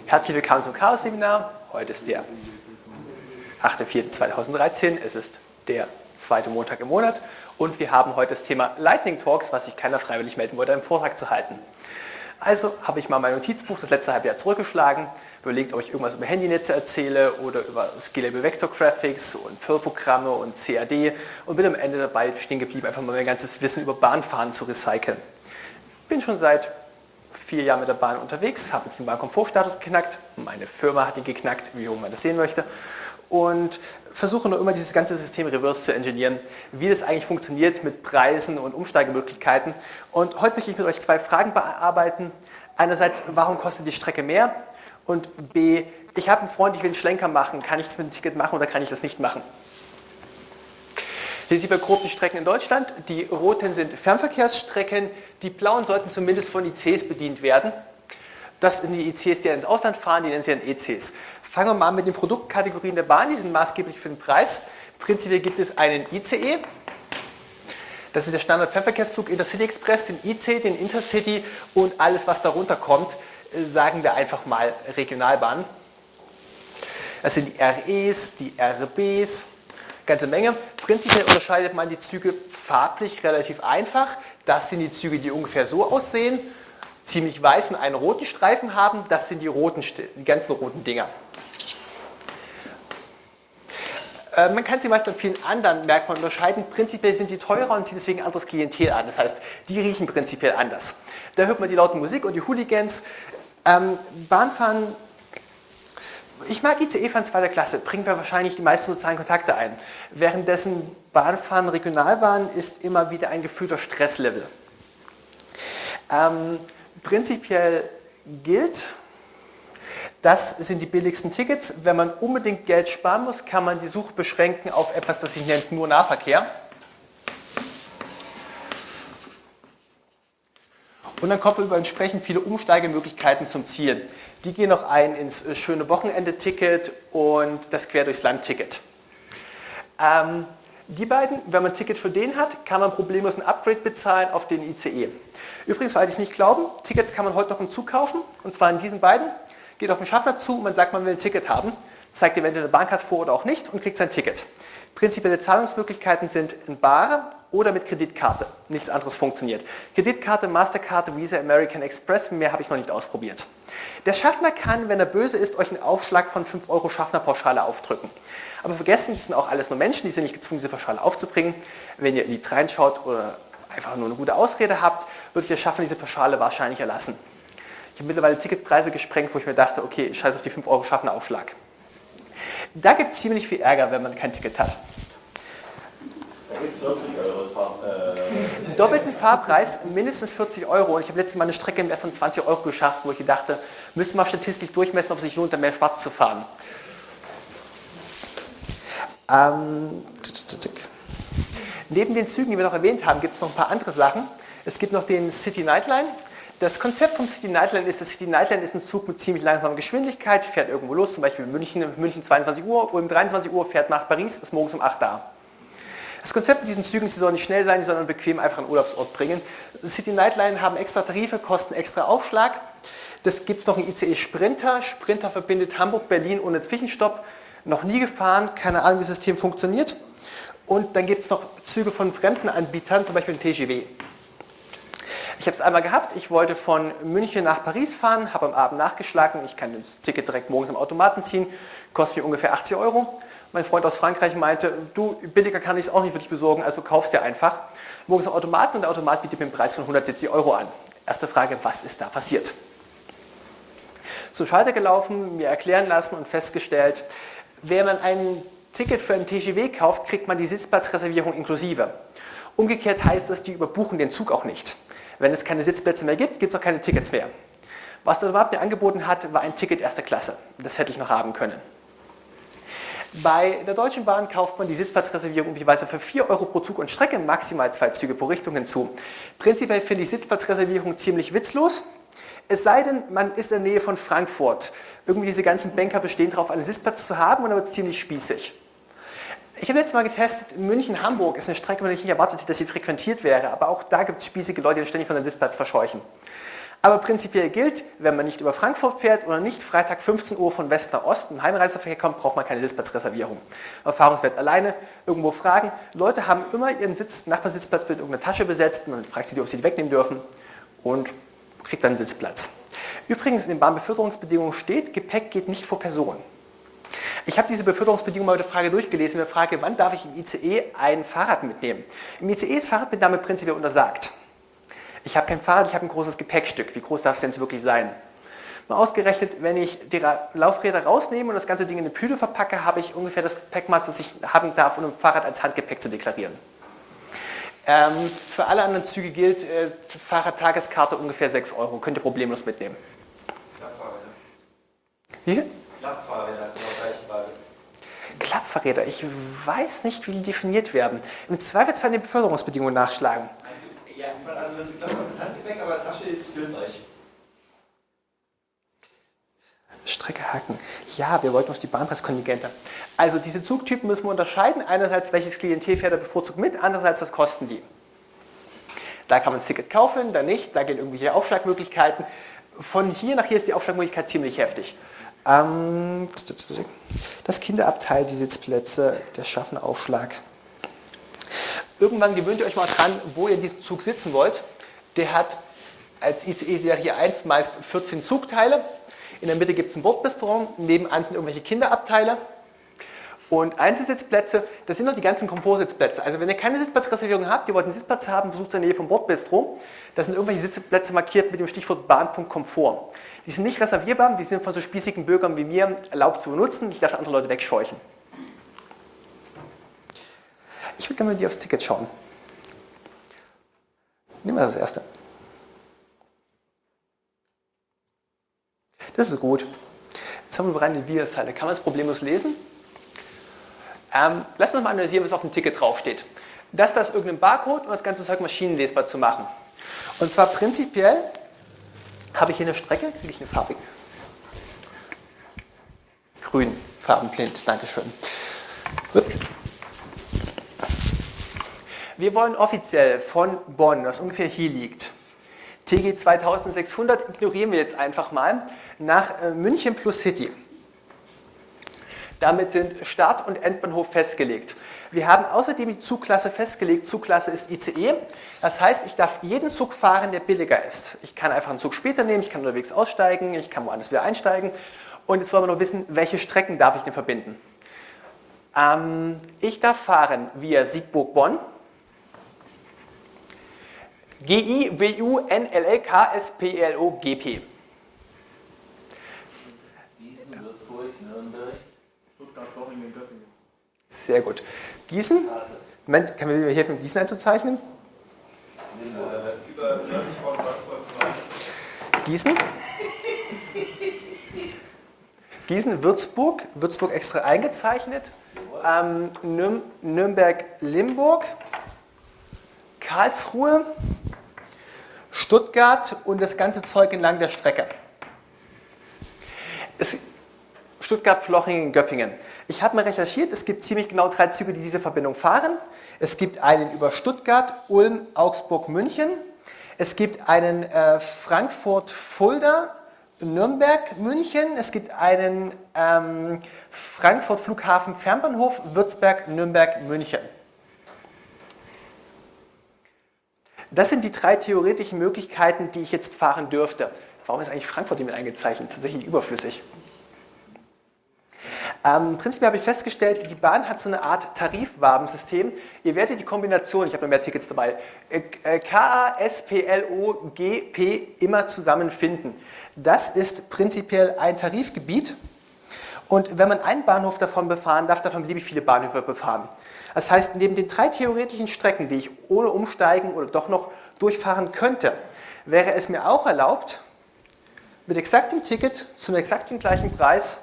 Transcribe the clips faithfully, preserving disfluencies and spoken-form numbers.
Herzlich willkommen zum Chaos-Seminar. Heute ist der achter vierter zweitausenddreizehn. Es ist der zweite Montag im Monat und wir haben heute das Thema Lightning Talks, was sich keiner freiwillig melden wollte, einen Vortrag zu halten. Also habe ich mal mein Notizbuch das letzte halbe Jahr zurückgeschlagen, überlegt, ob ich irgendwas über Handynetze erzähle oder über Scalable Vector Graphics und Perl-Programme und C A D und bin am Ende dabei stehen geblieben, einfach mal mein ganzes Wissen über Bahnfahren zu recyceln. Bin schon seit vier Jahren mit der Bahn unterwegs, habe jetzt den Bahnkomfortstatus geknackt, meine Firma hat ihn geknackt, wie hoch man das sehen möchte, und versuche nur immer dieses ganze System reverse zu engineeren, wie das eigentlich funktioniert mit Preisen und Umsteigemöglichkeiten. Und heute möchte ich mit euch zwei Fragen bearbeiten. Einerseits, warum kostet die Strecke mehr? Und B, ich habe einen Freund, ich will einen Schlenker machen, kann ich das mit dem Ticket machen oder kann ich das nicht machen? Hier sieht man grob die Strecken in Deutschland. Die roten sind Fernverkehrsstrecken, die blauen sollten zumindest von I Cs bedient werden. Das sind die I Cs, die ins Ausland fahren, die nennen sie dann E Cs. Fangen wir mal an mit den Produktkategorien der Bahn, die sind maßgeblich für den Preis. Prinzipiell gibt es einen I C E, das ist der Standard-Fernverkehrszug, Intercity Express, den I C, den Intercity und alles, was darunter kommt, sagen wir einfach mal Regionalbahn. Das sind die R Es, die R Bs, ganze Menge. Prinzipiell unterscheidet man die Züge farblich relativ einfach. Das sind die Züge, die ungefähr so aussehen, ziemlich weiß und einen roten Streifen haben. Das sind die roten, die ganzen roten Dinger. Äh, man kann sie meist an vielen anderen Merkmalen unterscheiden. Prinzipiell sind die teurer und ziehen deswegen ein anderes Klientel an. Das heißt, die riechen prinzipiell anders. Da hört man die laute Musik und die Hooligans. Ähm, Bahnfahren. Ich mag I C E-Fahren zweiter Klasse, bringt mir wahrscheinlich die meisten sozialen Kontakte ein. Währenddessen Bahnfahren, Regionalbahn ist immer wieder ein gefühlter Stresslevel. Ähm, prinzipiell gilt, das sind die billigsten Tickets. Wenn man unbedingt Geld sparen muss, kann man die Suche beschränken auf etwas, das sich nennt nur Nahverkehr. Und dann kommt man über entsprechend viele Umsteigemöglichkeiten zum Ziel. Die gehen noch ein ins schöne Wochenende-Ticket und das Quer durchs Land-Ticket. Ähm, die beiden, wenn man ein Ticket für den hat, kann man problemlos ein Upgrade bezahlen auf den I C E. Übrigens, weil die es nicht glauben, Tickets kann man heute noch im Zug kaufen, und zwar in diesen beiden. Geht auf den Schaffner zu, man sagt, man will ein Ticket haben, zeigt eventuell eine Bahncard vor oder auch nicht und kriegt sein Ticket. Prinzipielle Zahlungsmöglichkeiten sind in Bar oder mit Kreditkarte. Nichts anderes funktioniert. Kreditkarte, Mastercard, Visa, American Express, mehr habe ich noch nicht ausprobiert. Der Schaffner kann, wenn er böse ist, euch einen Aufschlag von fünf Euro Schaffnerpauschale aufdrücken. Aber vergesst nicht, das sind auch alles nur Menschen, die sind nicht gezwungen, diese Pauschale aufzubringen. Wenn ihr in die reinschaut oder einfach nur eine gute Ausrede habt, würde der Schaffner diese Pauschale wahrscheinlich erlassen. Ich habe mittlerweile Ticketpreise gesprengt, wo ich mir dachte, okay, ich scheiße auf die fünf Euro Schaffneraufschlag. Da gibt es ziemlich viel Ärger, wenn man kein Ticket hat. Da gibt es vierzig Euro Fahr äh Doppelten Fahrpreis, mindestens vierzig Euro. Und ich habe letztes Mal eine Strecke im Wert von zwanzig Euro geschafft, wo ich dachte, müssen wir statistisch durchmessen, ob es sich lohnt, da mehr schwarz zu fahren. Ähm, neben den Zügen, die wir noch erwähnt haben, gibt es noch ein paar andere Sachen. Es gibt noch den City Nightline. Das Konzept vom City Nightline ist, das City Nightline ist ein Zug mit ziemlich langsamer Geschwindigkeit, fährt irgendwo los, zum Beispiel in München, München zweiundzwanzig Uhr, um dreiundzwanzig Uhr fährt nach Paris, ist morgens um acht da. Das Konzept mit diesen Zügen ist, sie sollen nicht schnell sein, sondern bequem einfach einen Urlaubsort bringen. Das City Nightline haben extra Tarife, kosten extra Aufschlag. Das gibt es noch einen I C E Sprinter. Sprinter verbindet Hamburg, Berlin ohne Zwischenstopp. Noch nie gefahren, keine Ahnung, wie das System funktioniert. Und dann gibt es noch Züge von fremden Anbietern, zum Beispiel den T G V. Ich habe es einmal gehabt, ich wollte von München nach Paris fahren, habe am Abend nachgeschlagen, ich kann das Ticket direkt morgens am Automaten ziehen, kostet mir ungefähr achtzig Euro. Mein Freund aus Frankreich meinte, du, billiger kann ich es auch nicht für dich besorgen, also kaufst dir einfach. Morgens am Automaten und der Automat bietet mir einen Preis von hundertsiebzig Euro an. Erste Frage, was ist da passiert? Zum Schalter gelaufen, mir erklären lassen und festgestellt, wenn man ein Ticket für einen T G V kauft, kriegt man die Sitzplatzreservierung inklusive. Umgekehrt heißt das, die überbuchen den Zug auch nicht. Wenn es keine Sitzplätze mehr gibt, gibt es auch keine Tickets mehr. Was der Automat mir angeboten hat, war ein Ticket erster Klasse. Das hätte ich noch haben können. Bei der Deutschen Bahn kauft man die Sitzplatzreservierung üblicherweise für vier Euro pro Zug und Strecke, maximal zwei Züge pro Richtung hinzu. Prinzipiell finde ich Sitzplatzreservierung ziemlich witzlos. Es sei denn, man ist in der Nähe von Frankfurt. Irgendwie diese ganzen Banker bestehen darauf, einen Sitzplatz zu haben und dann wird es ziemlich spießig. Ich habe letztes Mal getestet, München-Hamburg ist eine Strecke, von der ich nicht erwartet hätte, dass sie frequentiert wäre, aber auch da gibt es spießige Leute, die ständig von dem Sitzplatz verscheuchen. Aber prinzipiell gilt, wenn man nicht über Frankfurt fährt oder nicht Freitag fünfzehn Uhr von West nach Ost im Heimreiseverkehr kommt, braucht man keine Sitzplatzreservierung. Erfahrungswert alleine, irgendwo fragen. Leute haben immer ihren Sitz, Nachbarsitzplatz mit irgendeiner Tasche besetzt. Man fragt sie, ob sie die wegnehmen dürfen und kriegt dann einen Sitzplatz. Übrigens, in den Bahnbeförderungsbedingungen steht, Gepäck geht nicht vor Person. Ich habe diese Beförderungsbedingungen mal mit der Frage durchgelesen, mit der Frage, wann darf ich im I C E ein Fahrrad mitnehmen? Im I C E ist Fahrradmitnahme prinzipiell untersagt. Ich habe kein Fahrrad, ich habe ein großes Gepäckstück. Wie groß darf es denn jetzt wirklich sein? Mal ausgerechnet, wenn ich die Laufräder rausnehme und das ganze Ding in eine Püde verpacke, habe ich ungefähr das Gepäckmaß, das ich haben darf, um ein Fahrrad als Handgepäck zu deklarieren. Ähm, für alle anderen Züge gilt, äh, Fahrradtageskarte ungefähr sechs Euro. Könnt ihr problemlos mitnehmen. Klappfahrräder. Wie? Klappfahrräder, das ist eine Frage. Klappfahrräder, ich weiß nicht, wie die definiert werden. Im Zweifelsfall die Beförderungsbedingungen nachschlagen. Ja, also wenn Sie glauben, das ist Handgepäck, aber Tasche ist Filmreich. Strecke haken. Ja, wir wollten auf die Bahnpreiskontingente. Also diese Zugtypen müssen wir unterscheiden. Einerseits, welches Klientel fährt er bevorzugt mit, andererseits, was kosten die. Da kann man das Ticket kaufen, da nicht, da gehen irgendwelche Aufschlagmöglichkeiten. Von hier nach hier ist die Aufschlagmöglichkeit ziemlich heftig. Ähm, das Kinderabteil, die Sitzplätze, der schaffende Aufschlag. Irgendwann gewöhnt ihr euch mal dran, wo ihr in diesem Zug sitzen wollt. Der hat als I C E-Serie eins meist vierzehn Zugteile. In der Mitte gibt es ein Bordbistro, nebenan sind irgendwelche Kinderabteile. Und Einzelsitzplätze, das sind noch die ganzen Komfortsitzplätze. Also wenn ihr keine Sitzplatzreservierung habt, ihr wollt einen Sitzplatz haben, besucht in der Nähe vom Bordbistro. Da sind irgendwelche Sitzplätze markiert mit dem Stichwort Bahn.Komfort. Die sind nicht reservierbar, die sind von so spießigen Bürgern wie mir erlaubt zu benutzen. Ich lasse andere Leute wegscheuchen. Ich würde gerne mal die aufs Ticket schauen. Nehmen wir das erste. Das ist gut. Jetzt haben wir bereits eine Widerzeile. Kann man das problemlos lesen? Ähm, lass uns mal analysieren, was auf dem Ticket draufsteht. Das da ist irgendein Barcode, um das ganze Zeug maschinenlesbar zu machen. Und zwar prinzipiell habe ich hier eine Strecke, kriege ich eine Farbe. Grün, farbenblind, Dankeschön. Wir wollen offiziell von Bonn, was ungefähr hier liegt, T G zweitausendsechshundert ignorieren wir jetzt einfach mal, nach äh, München plus City. Damit sind Start- und Endbahnhof festgelegt. Wir haben außerdem die Zugklasse festgelegt. Zugklasse ist I C E. Das heißt, ich darf jeden Zug fahren, der billiger ist. Ich kann einfach einen Zug später nehmen, ich kann unterwegs aussteigen, ich kann woanders wieder einsteigen. Und jetzt wollen wir noch wissen, welche Strecken darf ich denn verbinden. Ähm, ich darf fahren via Siegburg-Bonn, G I, W U, N L L, K, S, P, L, O, G, P. Gießen, Würzburg, Nürnberg, Stuttgart, Dortmund, Göttingen. Sehr gut. Gießen? Moment, kann mir helfen, Gießen einzuzeichnen? Äh, über nördlich von Frankfurt. Gießen? Gießen, Würzburg, Würzburg extra eingezeichnet. Ähm, Nürn Nürnberg, Limburg, Karlsruhe, Stuttgart und das ganze Zeug entlang der Strecke. Es, Stuttgart, Plochingen, Göppingen. Ich habe mal recherchiert, es gibt ziemlich genau drei Züge, die diese Verbindung fahren. Es gibt einen über Stuttgart, Ulm, Augsburg, München. Es gibt einen äh, Frankfurt, Fulda, Nürnberg, München. Es gibt einen ähm, Frankfurt, Flughafen, Fernbahnhof, Würzburg, Nürnberg, München. Das sind die drei theoretischen Möglichkeiten, die ich jetzt fahren dürfte. Warum ist eigentlich Frankfurt hier mit eingezeichnet? Tatsächlich überflüssig. Ähm, prinzipiell habe ich festgestellt, die Bahn hat so eine Art Tarifwabensystem. Ihr werdet die Kombination, ich habe noch mehr Tickets dabei, K A, S, P, L, O, G, P immer zusammenfinden. Das ist prinzipiell ein Tarifgebiet. Und wenn man einen Bahnhof davon befahren darf, darf man beliebig viele Bahnhöfe befahren. Das heißt, neben den drei theoretischen Strecken, die ich ohne Umsteigen oder doch noch durchfahren könnte, wäre es mir auch erlaubt, mit exaktem Ticket zum exakten gleichen Preis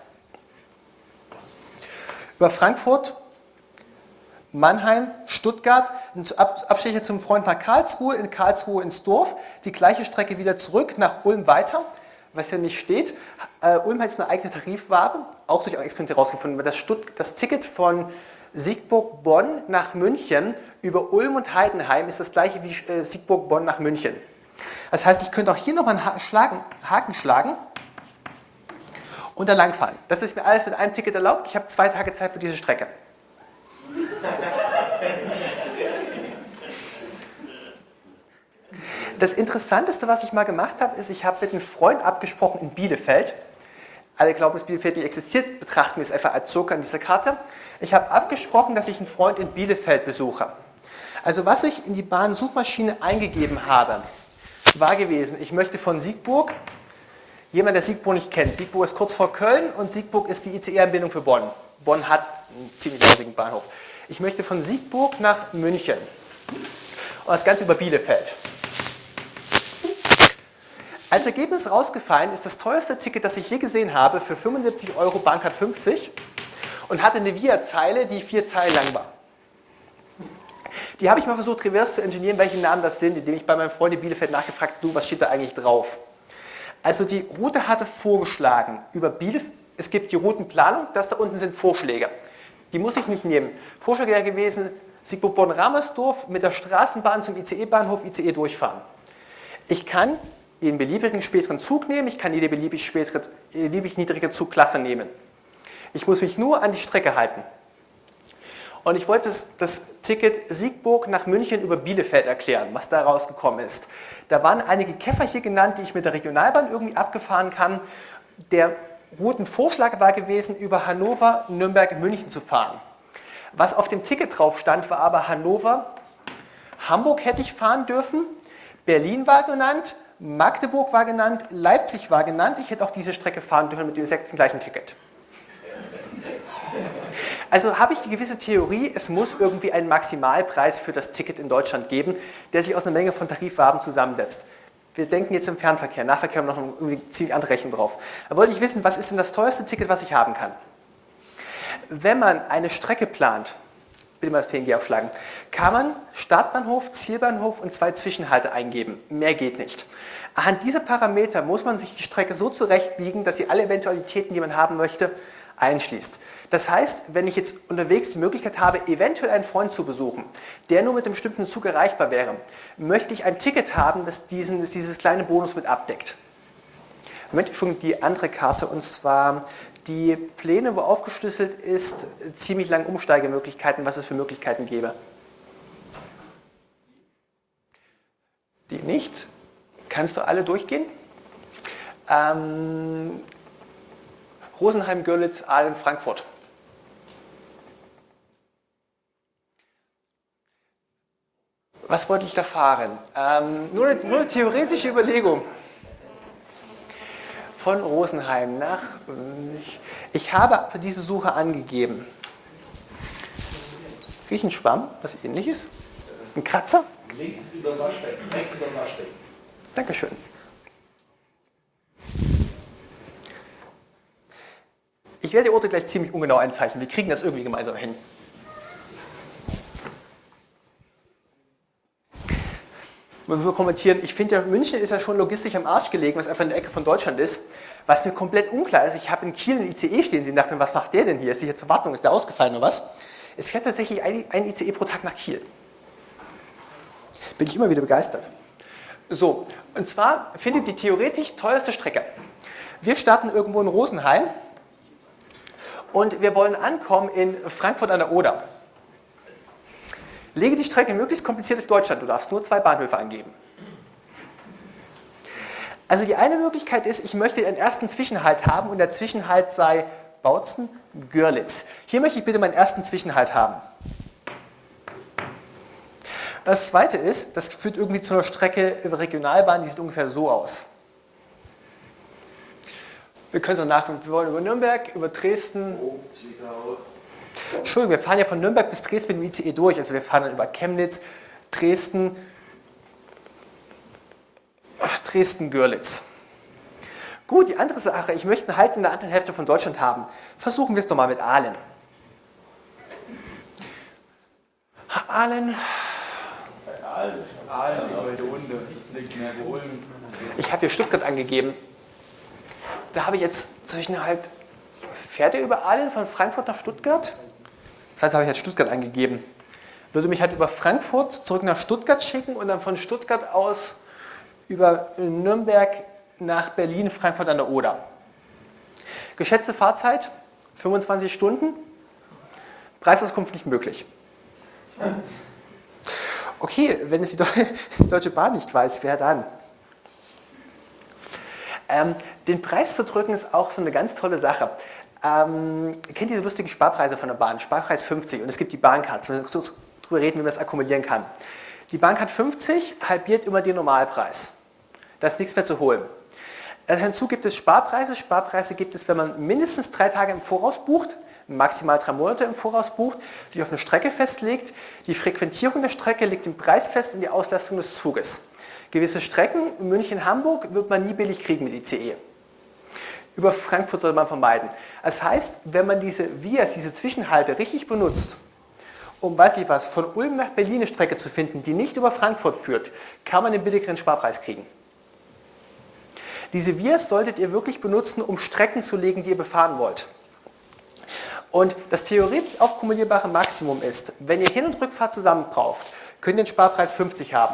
über Frankfurt, Mannheim, Stuttgart, Abstecher zum Freund nach Karlsruhe, in Karlsruhe ins Dorf, die gleiche Strecke wieder zurück nach Ulm weiter, was ja nicht steht. Uh, Ulm hat jetzt eine eigene Tarifwabe, auch durch Experimente herausgefunden, weil das, das Ticket von Siegburg-Bonn nach München über Ulm und Heidenheim ist das gleiche wie äh, Siegburg-Bonn nach München. Das heißt, ich könnte auch hier nochmal einen Ha- schlagen, Haken schlagen und da langfahren. Das ist mir alles mit einem Ticket erlaubt. Ich habe zwei Tage Zeit für diese Strecke. Das Interessanteste, was ich mal gemacht habe, ist, ich habe mit einem Freund abgesprochen in Bielefeld. Alle glauben, dass Bielefeld nicht existiert, betrachten wir es einfach als Zucker an dieser Karte. Ich habe abgesprochen, dass ich einen Freund in Bielefeld besuche. Also was ich in die Bahn-Suchmaschine eingegeben habe, war gewesen, ich möchte von Siegburg, jemand, der Siegburg nicht kennt, Siegburg ist kurz vor Köln und Siegburg ist die I C E-Anbindung für Bonn. Bonn hat einen ziemlich lausigen Bahnhof. Ich möchte von Siegburg nach München und das Ganze über Bielefeld. Als Ergebnis rausgefallen ist das teuerste Ticket, das ich je gesehen habe, für fünfundsiebzig Euro Bahncard fünfzig und hatte eine Via-Zeile, die vier Zeilen lang war. Die habe ich mal versucht, reverse zu engineeren, welche Namen das sind, indem ich bei meinem Freund in Bielefeld nachgefragt habe, du, was steht da eigentlich drauf? Also die Route hatte vorgeschlagen, über Bielefeld, es gibt die Routenplanung, das da unten sind Vorschläge. Die muss ich nicht nehmen. Vorschläge wäre gewesen, Siegburg-Bonn-Ramersdorf mit der Straßenbahn zum I C E-Bahnhof, I C E durchfahren. Ich kann jeden beliebigen späteren Zug nehmen, ich kann jede beliebig, spätere, beliebig niedrige Zugklasse nehmen. Ich muss mich nur an die Strecke halten. Und ich wollte das, das Ticket Siegburg nach München über Bielefeld erklären, was da rausgekommen ist. Da waren einige Käfer hier genannt, die ich mit der Regionalbahn irgendwie abgefahren kann. Der Routenvorschlag war gewesen, über Hannover, Nürnberg, München zu fahren. Was auf dem Ticket drauf stand, war aber Hannover, Hamburg hätte ich fahren dürfen, Berlin war genannt, Magdeburg war genannt, Leipzig war genannt. Ich hätte auch diese Strecke fahren dürfen mit dem exakt gleichen Ticket. Also habe ich die gewisse Theorie, es muss irgendwie einen Maximalpreis für das Ticket in Deutschland geben, der sich aus einer Menge von Tariffarben zusammensetzt. Wir denken jetzt im Fernverkehr, Nahverkehr haben wir noch irgendwie ziemlich andere Rechnung drauf. Da wollte ich wissen, was ist denn das teuerste Ticket, was ich haben kann? Wenn man eine Strecke plant, bitte mal das P N G aufschlagen, kann man Startbahnhof, Zielbahnhof und zwei Zwischenhalte eingeben. Mehr geht nicht. Anhand dieser Parameter muss man sich die Strecke so zurechtbiegen, dass sie alle Eventualitäten, die man haben möchte, einschließt. Das heißt, wenn ich jetzt unterwegs die Möglichkeit habe, eventuell einen Freund zu besuchen, der nur mit einem bestimmten Zug erreichbar wäre, möchte ich ein Ticket haben, das, diesen, das dieses kleine Bonus mit abdeckt. Moment, schon die andere Karte, und zwar die Pläne, wo aufgeschlüsselt ist, ziemlich lange Umsteigemöglichkeiten, was es für Möglichkeiten gäbe. Die nicht. Kannst du alle durchgehen? Ähm, Rosenheim, Görlitz, Aalen, Frankfurt. Was wollte ich da fahren? Ähm, nur, eine, nur eine theoretische Überlegung. Von Rosenheim nach... Ich, ich habe für diese Suche angegeben. Riecht ein Schwamm, was ähnlich ist? Ein Kratzer? Links über Waschbecken. Rechts über Waschbecken. Dankeschön. Ich werde die Orte gleich ziemlich ungenau einzeichnen. Wir kriegen das irgendwie gemeinsam hin. Wir kommentieren, ich finde ja, München ist ja schon logistisch am Arsch gelegen, was einfach in der Ecke von Deutschland ist. Was mir komplett unklar ist, ich habe in Kiel einen I C E stehen, Sie dachten, was macht der denn hier? Ist der hier zur Wartung? Ist der ausgefallen oder was? Es fährt tatsächlich ein, ein I C E pro Tag nach Kiel. Bin ich immer wieder begeistert. So, und zwar findet die theoretisch teuerste Strecke. Wir starten irgendwo in Rosenheim und wir wollen ankommen in Frankfurt an der Oder. Lege die Strecke möglichst kompliziert durch Deutschland, du darfst nur zwei Bahnhöfe angeben. Also die eine Möglichkeit ist, ich möchte einen ersten Zwischenhalt haben und der Zwischenhalt sei Bautzen, Görlitz. Hier möchte ich bitte meinen ersten Zwischenhalt haben. Das zweite ist, das führt irgendwie zu einer Strecke über Regionalbahn, die sieht ungefähr so aus. Wir können es noch nachgucken, wir wollen über Nürnberg, über Dresden. Entschuldigung, wir fahren ja von Nürnberg bis Dresden mit dem I C E durch, also wir fahren dann über Chemnitz, Dresden, Dresden-Görlitz. Gut, die andere Sache, ich möchte einen Halt in der anderen Hälfte von Deutschland haben. Versuchen wir es doch mal mit Aalen. Aalen. Aalen. Aalen über die Runde. Nicht mehr Ulm. Ich habe hier Stuttgart angegeben. Da habe ich jetzt zwischen halt, fährt er über Aalen von Frankfurt nach Stuttgart? Das heißt, habe ich halt Stuttgart angegeben. Würde mich halt über Frankfurt zurück nach Stuttgart schicken und dann von Stuttgart aus über Nürnberg nach Berlin, Frankfurt an der Oder. Geschätzte Fahrzeit fünfundzwanzig Stunden, Preisauskunft nicht möglich. Okay, wenn es die Deutsche Bahn nicht weiß, wer dann? Ähm, den Preis zu drücken ist auch so eine ganz tolle Sache. Ähm, ihr kennt diese lustigen Sparpreise von der Bahn, Sparpreis fünfzig, und es gibt die Bahncard, wir müssen darüber reden, wie man das akkumulieren kann. Die Bahncard fünfzig halbiert immer den Normalpreis. Da ist nichts mehr zu holen. Hinzu gibt es Sparpreise. Sparpreise gibt es, wenn man mindestens drei Tage im Voraus bucht, maximal drei Monate im Voraus bucht, sich auf eine Strecke festlegt. Die Frequentierung der Strecke liegt im Preis fest und die Auslastung des Zuges. Gewisse Strecken, München-Hamburg, wird man nie billig kriegen mit I C E. Über Frankfurt sollte man vermeiden. Das heißt, wenn man diese Vias, diese Zwischenhalte richtig benutzt, um, weiß ich was, von Ulm nach Berlin eine Strecke zu finden, die nicht über Frankfurt führt, kann man den billigeren Sparpreis kriegen. Diese Vias solltet ihr wirklich benutzen, um Strecken zu legen, die ihr befahren wollt. Und das theoretisch aufkumulierbare Maximum ist, wenn ihr Hin- und Rückfahrt zusammen braucht, könnt ihr den Sparpreis fünfzig haben.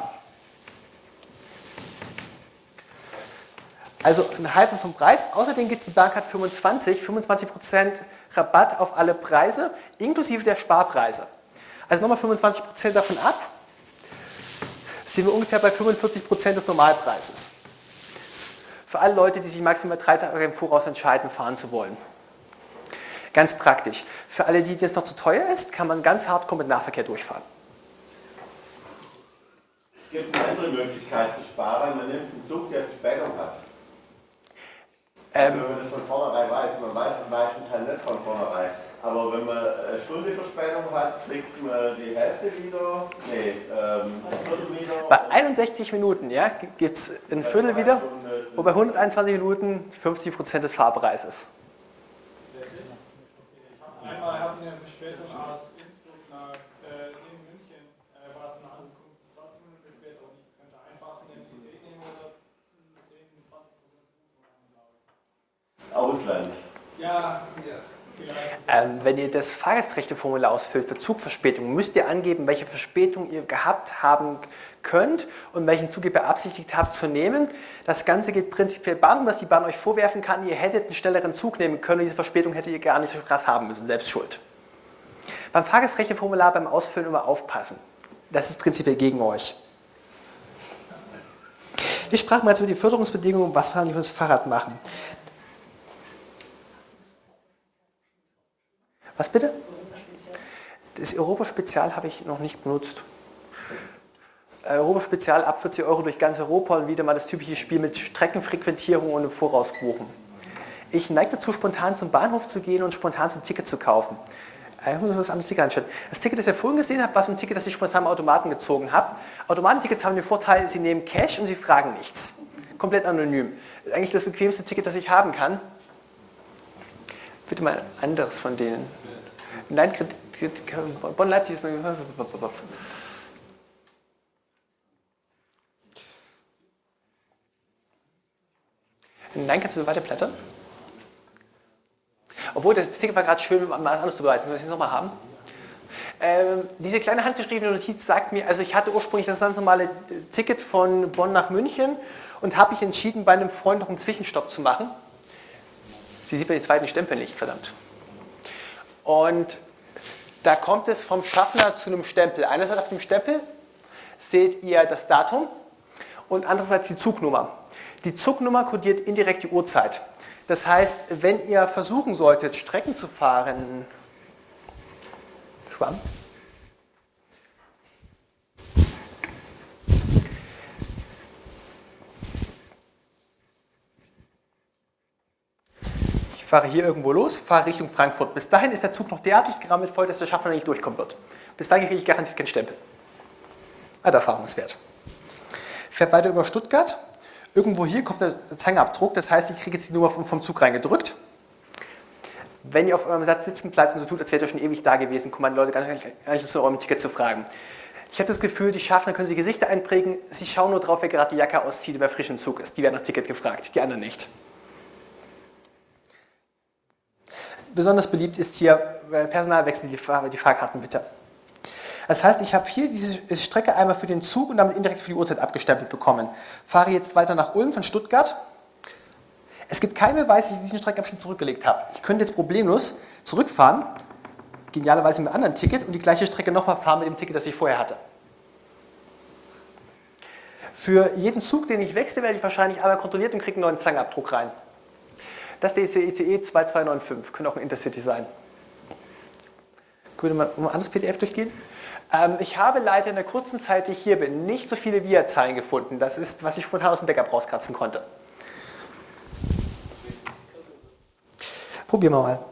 Also einen halben vom Preis. Außerdem gibt es die Bahncard fünfundzwanzig, fünfundzwanzig Prozent Rabatt auf alle Preise, inklusive der Sparpreise. Also nochmal fünfundzwanzig Prozent davon ab, sind wir ungefähr bei fünfundvierzig Prozent des Normalpreises. Für alle Leute, die sich maximal drei Tage im Voraus entscheiden, fahren zu wollen. Ganz praktisch. Für alle, die es noch zu teuer ist, kann man ganz hardcore mit Nahverkehr durchfahren. Es gibt eine andere Möglichkeit zu sparen. Man nimmt einen Zug, der Verspätung hat. Ähm, also wenn man das von vornherein weiß. Man weiß es meistens halt nicht von vornherein. Aber wenn man eine Stunde Verspätung hat, kriegt man die Hälfte wieder. Nee, ähm, ein Viertel wieder. Bei einundsechzig Minuten ja, gibt es ein Viertel wieder. Und bei hunderteinundzwanzig Minuten fünfzig Prozent des Fahrpreises. Einmal hatten wir eine Verspätung aus Innsbruck nach äh, in München, äh, war es eine Ankunft zwanzig Minuten Verspätung. Ich könnte einfach einen I C nehmen oder zehn, zwanzig Prozent Ausland. Ja, ja. Ähm, wenn ihr das Fahrgastrechteformular ausfüllt für Zugverspätung, müsst ihr angeben, welche Verspätung ihr gehabt haben könnt und welchen Zug ihr beabsichtigt habt zu nehmen. Das Ganze geht prinzipiell Bahn, was die Bahn euch vorwerfen kann. Ihr hättet einen schnelleren Zug nehmen können, diese Verspätung hättet ihr gar nicht so krass haben müssen, selbst schuld. Beim Fahrgastrechteformular beim Ausfüllen immer aufpassen. Das ist prinzipiell gegen euch. Wir sprachen mal jetzt über die Förderungsbedingungen, was wir eigentlich fürs Fahrrad machen. Was bitte? Das Europa-Spezial habe ich noch nicht benutzt. Europa-Spezial ab vierzig Euro durch ganz Europa und wieder mal das typische Spiel mit Streckenfrequentierung und im Voraus buchen. Ich neige dazu, spontan zum Bahnhof zu gehen und spontan so ein Ticket zu kaufen. Ich muss mir das andere Ticket anschauen. Das Ticket, das ihr vorhin gesehen habt, war so ein Ticket, das ich spontan am Automaten gezogen habe. Automatentickets haben den Vorteil, sie nehmen Cash und sie fragen nichts. Komplett anonym. Das ist eigentlich das bequemste Ticket, das ich haben kann. Bitte mal ein anderes von denen. Nein, Bonn-Leipzig ist eine... Nein, kannst du mir weiterblättern? Obwohl, das Ticket war gerade schön, um was anderes zu beweisen. Soll ich das nochmal haben? Ähm, diese kleine handgeschriebene Notiz sagt mir, also ich hatte ursprünglich das ganz normale Ticket von Bonn nach München und habe mich entschieden, bei einem Freund noch einen Zwischenstopp zu machen. Sie sieht bei den zweiten Stempel nicht, verdammt. Und da kommt es vom Schaffner zu einem Stempel. Einerseits auf dem Stempel seht ihr das Datum und andererseits die Zugnummer. Die Zugnummer kodiert indirekt die Uhrzeit. Das heißt, wenn ihr versuchen solltet, Strecken zu fahren, Schwamm, ich fahre hier irgendwo los, fahre Richtung Frankfurt. Bis dahin ist der Zug noch derartig gerammelt voll, dass der Schaffner nicht durchkommen wird. Bis dahin kriege ich garantiert keinen Stempel. Ein Erfahrungswert. Fährt weiter über Stuttgart. Irgendwo hier kommt der Zangenabdruck, das heißt, ich kriege jetzt die Nummer vom Zug reingedrückt. Wenn ihr auf eurem Satz sitzen bleibt und so tut, als wärt ihr schon ewig da gewesen, kommen die Leute ganz ehrlich zu eurem Ticket zu fragen. Ich habe das Gefühl, die Schaffner können sich Gesichter einprägen, sie schauen nur drauf, wer gerade die Jacke auszieht, wer frisch im Zug ist. Die werden nach Ticket gefragt, die anderen nicht. Besonders beliebt ist hier Personalwechsel, die, Fahr die Fahrkarten bitte. Das heißt, ich habe hier diese Strecke einmal für den Zug und damit indirekt für die Uhrzeit abgestempelt bekommen. Fahre jetzt weiter nach Ulm von Stuttgart. Es gibt keinen Beweis, dass ich diesen Streckenabschnitt zurückgelegt habe. Ich könnte jetzt problemlos zurückfahren, genialerweise mit einem anderen Ticket, und die gleiche Strecke nochmal fahren mit dem Ticket, das ich vorher hatte. Für jeden Zug, den ich wechsle, werde ich wahrscheinlich einmal kontrolliert und kriege einen neuen Zangenabdruck rein. Das ist der I C E zwei zwei neun fünf, könnte auch ein Intercity sein. Können wir mal ein anderes P D F durchgehen? Ähm, ich habe leider in der kurzen Zeit, die ich hier bin, nicht so viele V I A-Zahlen gefunden. Das ist, was ich spontan aus dem Backup rauskratzen konnte. Probieren wir mal.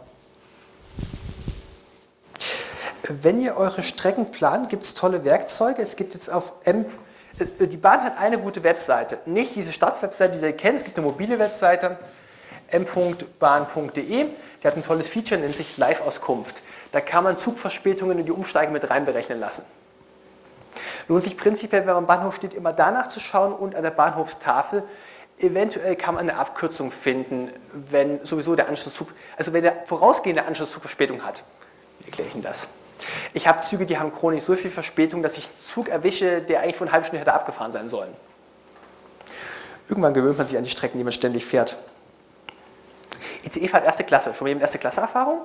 Wenn ihr eure Strecken plant, gibt es tolle Werkzeuge. Es gibt jetzt auf M, die Bahn hat eine gute Webseite. Nicht diese Stadtwebseite, die ihr kennt, es gibt eine mobile Webseite, m punkt bahn punkt de. Die hat ein tolles Feature, nennt sich Live-Auskunft. Da kann man Zugverspätungen in die Umsteigen mit reinberechnen lassen. Lohnt sich prinzipiell, wenn man am Bahnhof steht, immer danach zu schauen und an der Bahnhofstafel. Eventuell kann man eine Abkürzung finden, wenn sowieso der Anschlusszug, also wenn der vorausgehende Anschlusszug Verspätung hat. Wie erkläre ich Ihnen das? Ich habe Züge, die haben chronisch so viel Verspätung, dass ich einen Zug erwische, der eigentlich vor einer halben Stunde hätte abgefahren sein sollen. Irgendwann gewöhnt man sich an die Strecken, die man ständig fährt. I C E-Fahrt erste Klasse. Schon mal jemand erste Klasse-Erfahrung?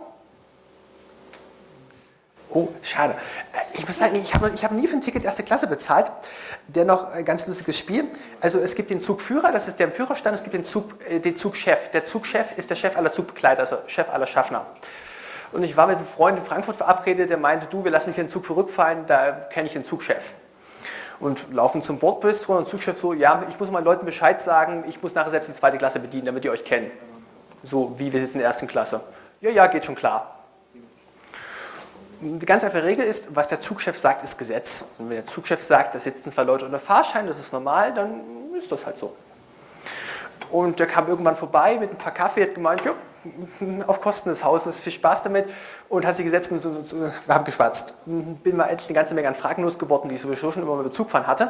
Oh, schade. Ich muss sagen, ich habe ich hab nie für ein Ticket erste Klasse bezahlt. Dennoch ein ganz lustiges Spiel. Also es gibt den Zugführer, das ist der im Führerstand, es gibt den, Zug, äh, den Zugchef. Der Zugchef ist der Chef aller Zugbegleiter, also Chef aller Schaffner. Und ich war mit einem Freund in Frankfurt verabredet, der meinte, du, wir lassen dich den Zug zurückfahren, da kenne ich den Zugchef. Und laufen zum Bordbistro und der Zugchef so, ja, ich muss mal Leuten Bescheid sagen, ich muss nachher selbst die zweite Klasse bedienen, damit die euch kennen. So wie wir sitzen in der ersten Klasse. Ja, ja, geht schon klar. Die ganz einfache Regel ist, was der Zugchef sagt, ist Gesetz. Und wenn der Zugchef sagt, da sitzen zwei Leute unter Fahrschein, das ist normal, dann ist das halt so. Und der kam irgendwann vorbei mit ein paar Kaffee, hat gemeint, ja, auf Kosten des Hauses, viel Spaß damit, und hat sich gesetzt und so, so, wir haben geschwatzt. Bin mal endlich eine ganze Menge an Fragen losgeworden, die ich sowieso schon immer mit Zugfahren hatte.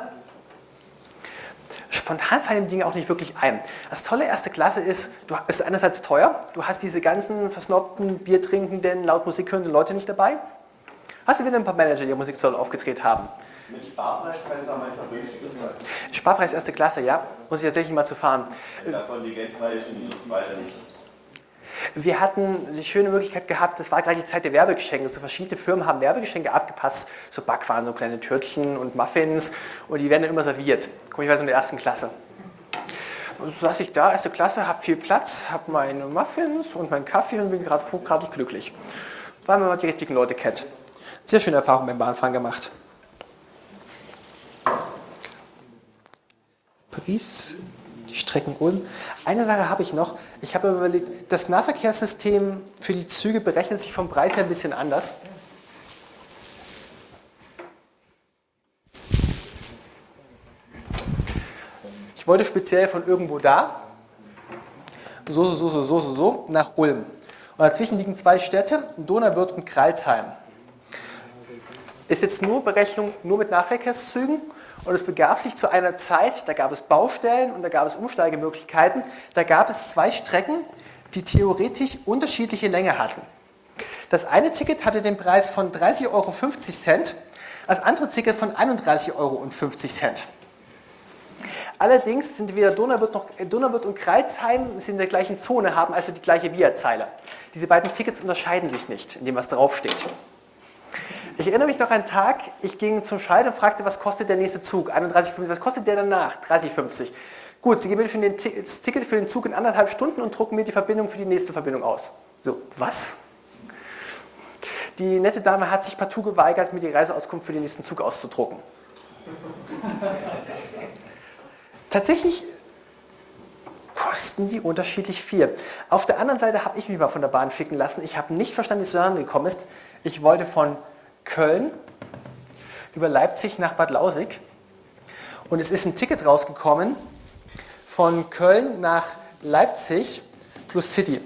Spontan fallen die Dinge auch nicht wirklich ein. Das tolle erste Klasse ist, du bist einerseits teuer, du hast diese ganzen versnobten, biertrinkenden, laut Musik hörenden Leute nicht dabei. Hast du wieder ein paar Manager, die Musik soll aufgedreht haben. Mit Sparpreis kann es auch manchmal günstiger sein. Sparpreis erste Klasse, ja. Muss ich tatsächlich mal zu fahren. Der kontingentfrei ist und weiter nicht. Wir hatten die schöne Möglichkeit gehabt, das war gerade die Zeit der Werbegeschenke. So verschiedene Firmen haben Werbegeschenke abgepasst, so Backwaren, so kleine Törtchen und Muffins, und die werden dann immer serviert. Komischerweise in der ersten Klasse. Und so saß ich da, erste Klasse, habe viel Platz, habe meine Muffins und meinen Kaffee und bin gerade hochgradig glücklich. Weil man mal die richtigen Leute kennt. Sehr schöne Erfahrung beim Bahnfahren gemacht. Paris, die Strecken Ulm. Eine Sache habe ich noch. Ich habe mir überlegt, das Nahverkehrssystem für die Züge berechnet sich vom Preis her ein bisschen anders. Ich wollte speziell von irgendwo da, so, so, so, so, so, so, so, nach Ulm. Und dazwischen liegen zwei Städte, Donauwörth und Crailsheim. Ist jetzt nur Berechnung, nur mit Nahverkehrszügen. Und es begab sich zu einer Zeit, da gab es Baustellen und da gab es Umsteigemöglichkeiten. Da gab es zwei Strecken, die theoretisch unterschiedliche Länge hatten. Das eine Ticket hatte den Preis von dreißig Euro fünfzig, das andere Ticket von einunddreißig Euro fünfzig. Allerdings sind weder Donauwörth noch Donauwörth und Crailsheim in der gleichen Zone, haben also die gleiche V I A-Zeile. Diese beiden Tickets unterscheiden sich nicht, in dem was draufsteht. Ich erinnere mich noch an einen Tag, ich ging zum Schalter und fragte, was kostet der nächste Zug? einunddreißig fünfzig. Was kostet der danach? dreißig fünfzig. Gut, Sie geben mir schon den T- das Ticket für den Zug in anderthalb Stunden und drucken mir die Verbindung für die nächste Verbindung aus. So, was? Die nette Dame hat sich partout geweigert, mir die Reiseauskunft für den nächsten Zug auszudrucken. Tatsächlich kosten die unterschiedlich viel. Auf der anderen Seite habe ich mich mal von der Bahn ficken lassen. Ich habe nicht verstanden, wie es zusammen gekommen ist. Ich wollte von Köln über Leipzig nach Bad Lausick und es ist ein Ticket rausgekommen von Köln nach Leipzig plus City.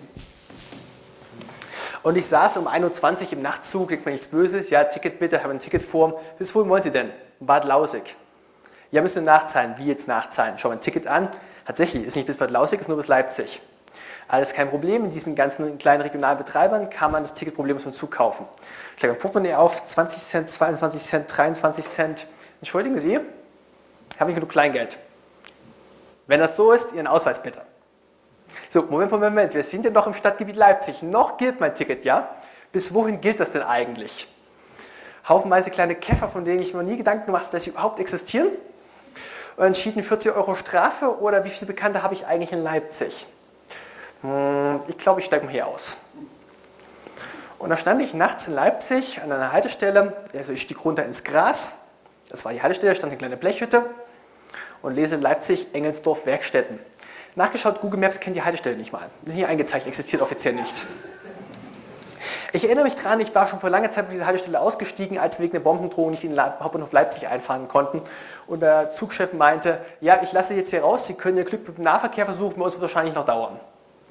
Und ich saß um ein Uhr zwanzig im Nachtzug, denkt mir nichts Böses, ja, Ticket bitte, habe ein Ticketform. Bis wohin wollen Sie denn? Bad Lausick. Ja, müssen nachzahlen. Wie jetzt nachzahlen? Schau mal ein Ticket an. Tatsächlich, ist nicht bis Bad Lausick, ist nur bis Leipzig. Alles kein Problem, in diesen ganzen kleinen regionalen Betreibern kann man das Ticket problemlos mit Zug kaufen. Ich lege mein Portemonnaie auf, zwanzig Cent, zweiundzwanzig Cent, dreiundzwanzig Cent. Entschuldigen Sie, habe ich genug Kleingeld? Wenn das so ist, Ihren Ausweis bitte. So, Moment, Moment, Moment, wir sind ja noch im Stadtgebiet Leipzig. Noch gilt mein Ticket, ja? Bis wohin gilt das denn eigentlich? Haufenweise kleine Käfer, von denen ich mir noch nie Gedanken gemacht habe, dass sie überhaupt existieren. Und entschieden vierzig Euro Strafe oder wie viele Bekannte habe ich eigentlich in Leipzig? Hm, ich glaube, ich steige mal hier aus. Und da stand ich nachts in Leipzig an einer Haltestelle, also ich stieg runter ins Gras, das war die Haltestelle, stand eine kleine Blechhütte und lese in Leipzig Engelsdorf Werkstätten. Nachgeschaut, Google Maps kennt die Haltestelle nicht mal. Das ist nicht eingezeichnet, existiert offiziell nicht. Ich erinnere mich daran, ich war schon vor langer Zeit von dieser Haltestelle ausgestiegen, als wir wegen der Bombendrohung nicht in den Hauptbahnhof Leipzig einfahren konnten. Und der Zugchef meinte, ja, ich lasse Sie jetzt hier raus, Sie können Ihr Glück mit dem Nahverkehr versuchen, bei uns wird es wahrscheinlich noch dauern.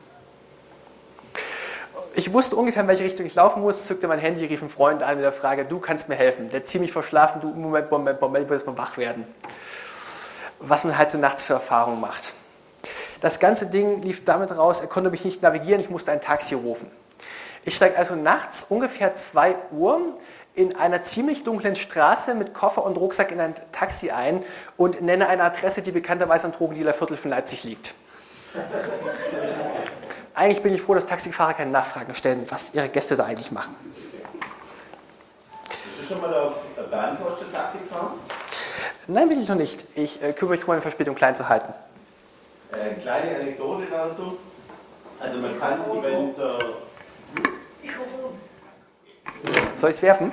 Ich wusste ungefähr, in welche Richtung ich laufen muss, zückte mein Handy, rief einen Freund an mit der Frage, du kannst mir helfen. Der ziemlich verschlafen, du, Moment, Moment, Moment, ich will jetzt mal wach werden. Was man halt so nachts für Erfahrungen macht. Das ganze Ding lief damit raus, er konnte mich nicht navigieren, ich musste ein Taxi rufen. Ich steige also nachts ungefähr zwei Uhr in einer ziemlich dunklen Straße mit Koffer und Rucksack in ein Taxi ein und nenne eine Adresse, die bekannterweise am Drogendealerviertel von Leipzig liegt. Eigentlich bin ich froh, dass Taxifahrer keine Nachfragen stellen, was ihre Gäste da eigentlich machen. Bist du schon mal auf Bahnkosten Taxi gefahren? Nein, bin ich noch nicht. Ich äh, kümmere mich darum, meine Verspätung klein zu halten. Äh, kleine Anekdote dazu. Also man kann, wenn der... Soll ich es werfen?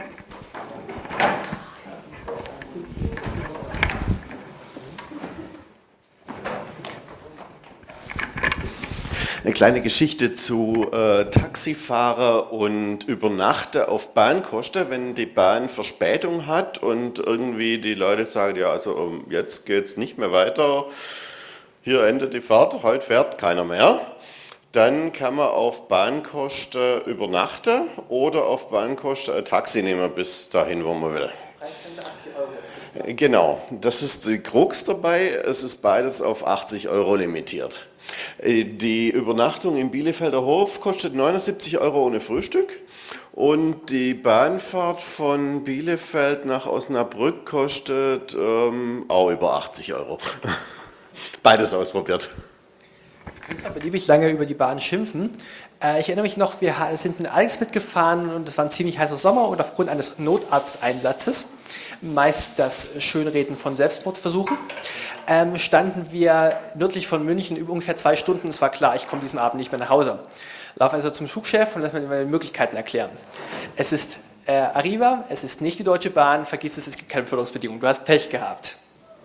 Eine kleine Geschichte zu äh, Taxifahrer und Übernachten auf Bahnkosten, wenn die Bahn Verspätung hat und irgendwie die Leute sagen, ja, also um, jetzt geht es nicht mehr weiter, hier endet die Fahrt, heute fährt keiner mehr. Dann kann man auf Bahnkosten übernachten oder auf Bahnkosten ein Taxi nehmen bis dahin, wo man will. Preisgrenze achtzig Euro. Genau, das ist die Krux dabei. Es ist beides auf achtzig Euro limitiert. Die Übernachtung im Bielefelder Hof kostet neunundsiebzig Euro ohne Frühstück und die Bahnfahrt von Bielefeld nach Osnabrück kostet ähm, auch über achtzig Euro. Beides ausprobiert. Wir können zwar beliebig lange über die Bahn schimpfen. Äh, ich erinnere mich noch, wir sind mit Alex mitgefahren und es war ein ziemlich heißer Sommer und aufgrund eines Notarzteinsatzes, meist das Schönreden von Selbstmordversuchen, ähm, standen wir nördlich von München über ungefähr zwei Stunden. Es war klar, ich komme diesen Abend nicht mehr nach Hause. Laufe also zum Zugchef und lasse mir meine Möglichkeiten erklären. Es ist äh, Arriva, es ist nicht die Deutsche Bahn, vergiss es, es gibt keine Beförderungsbedingungen. Du hast Pech gehabt.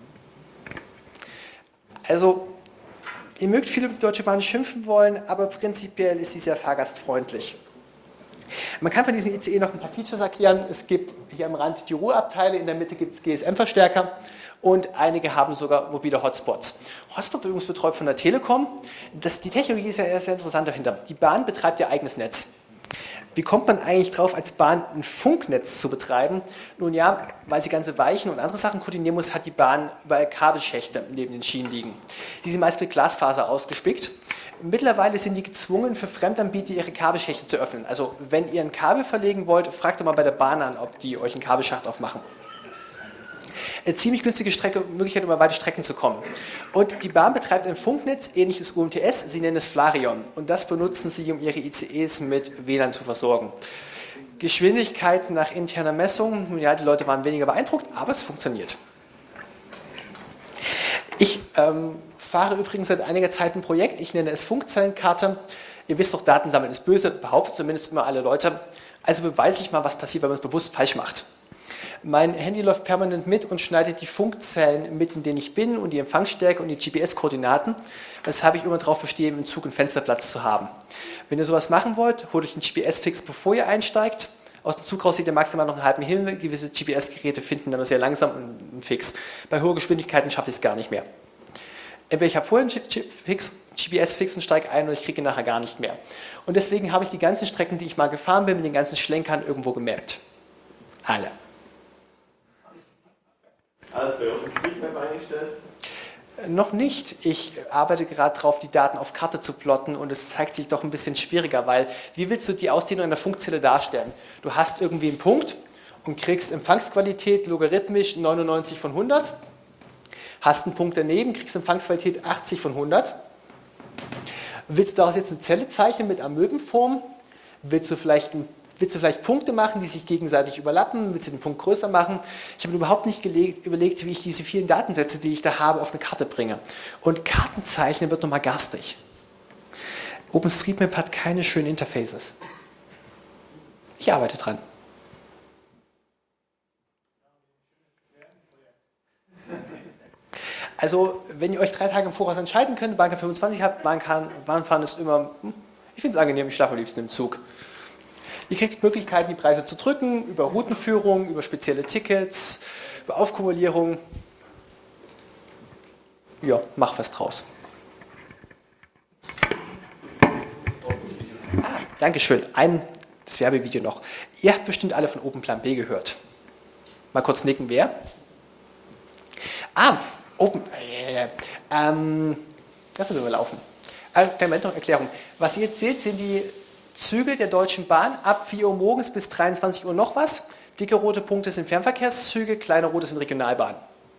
Also, ihr mögt viele über die Deutsche Bahn schimpfen wollen, aber prinzipiell ist sie sehr fahrgastfreundlich. Man kann von diesem I C E noch ein paar Features erklären. Es gibt hier am Rand die Ruheabteile, in der Mitte gibt es G S M-Verstärker und einige haben sogar mobile Hotspots. Hotspot wird übrigens betreut von der Telekom. Das, die Technologie ist ja sehr interessant dahinter. Die Bahn betreibt ihr eigenes Netz. Wie kommt man eigentlich drauf, als Bahn ein Funknetz zu betreiben? Nun ja, weil sie ganze Weichen und andere Sachen koordinieren muss, hat die Bahn überall Kabelschächte neben den Schienen liegen. Die sind meist mit Glasfaser ausgespickt. Mittlerweile sind die gezwungen, für Fremdanbieter ihre Kabelschächte zu öffnen. Also wenn ihr ein Kabel verlegen wollt, fragt doch mal bei der Bahn an, ob die euch einen Kabelschacht aufmachen. Eine ziemlich günstige Strecke, Möglichkeit, über weite Strecken zu kommen. Und die Bahn betreibt ein Funknetz, ähnliches U M T S, sie nennen es Flareon. Und das benutzen sie, um ihre I C Es mit W L A N zu versorgen. Geschwindigkeiten nach interner Messung, ja, die Leute waren weniger beeindruckt, aber es funktioniert. Ich ähm, fahre übrigens seit einiger Zeit ein Projekt, ich nenne es Funkzellenkarte. Ihr wisst doch, Datensammeln ist böse, behaupten zumindest immer alle Leute. Also beweise ich mal, was passiert, wenn man es bewusst falsch macht. Mein Handy läuft permanent mit und schneidet die Funkzellen mit, in denen ich bin und die Empfangsstärke und die G P S-Koordinaten, weshalb ich immer darauf bestehe, im Zug einen Fensterplatz zu haben. Wenn ihr sowas machen wollt, holt euch einen G P S-Fix, bevor ihr einsteigt. Aus dem Zug raus seht ihr maximal noch einen halben Himmel. Gewisse G P S-Geräte finden dann nur sehr langsam einen Fix. Bei hohen Geschwindigkeiten schaffe ich es gar nicht mehr. Entweder ich habe vorher einen G P S-Fix und steige ein und ich kriege ihn nachher gar nicht mehr. Und deswegen habe ich die ganzen Strecken, die ich mal gefahren bin, mit den ganzen Schlenkern irgendwo gemappt. Alle. Alles bei OpenStreetMap eingestellt? Noch nicht. Ich arbeite gerade darauf, die Daten auf Karte zu plotten und es zeigt sich doch ein bisschen schwieriger, weil wie willst du die Ausdehnung einer Funkzelle darstellen? Du hast irgendwie einen Punkt und kriegst Empfangsqualität logarithmisch neunundneunzig von hundert, hast einen Punkt daneben, kriegst Empfangsqualität achtzig von hundert. Willst du daraus jetzt eine Zelle zeichnen mit Amöbenform? Willst du vielleicht ein Willst du vielleicht Punkte machen, die sich gegenseitig überlappen? Willst du den Punkt größer machen? Ich habe mir überhaupt nicht gelegt, überlegt, wie ich diese vielen Datensätze, die ich da habe, auf eine Karte bringe. Und Kartenzeichnen wird nochmal garstig. OpenStreetMap hat keine schönen Interfaces. Ich arbeite dran. Also, wenn ihr euch drei Tage im Voraus entscheiden könnt, Bahncard fünfundzwanzig habt, Bahncard, Bahnfahren ist immer, ich finde es angenehm, ich schlafe am liebsten im Zug. Ihr kriegt Möglichkeiten, die Preise zu drücken, über Routenführung, über spezielle Tickets, über Aufkumulierung. Ja, mach was draus. Ah, Dankeschön. Ein das Werbevideo noch. Ihr habt bestimmt alle von OpenPlan B gehört. Mal kurz nicken, wer? Ah, Open... Äh, ähm, lassen wir mal laufen. Äh, Moment noch, Erklärung. Was ihr jetzt seht, sind die Züge der Deutschen Bahn ab vier Uhr morgens bis dreiundzwanzig Uhr noch was. Dicke rote Punkte sind Fernverkehrszüge, kleine rote sind Regionalbahnen.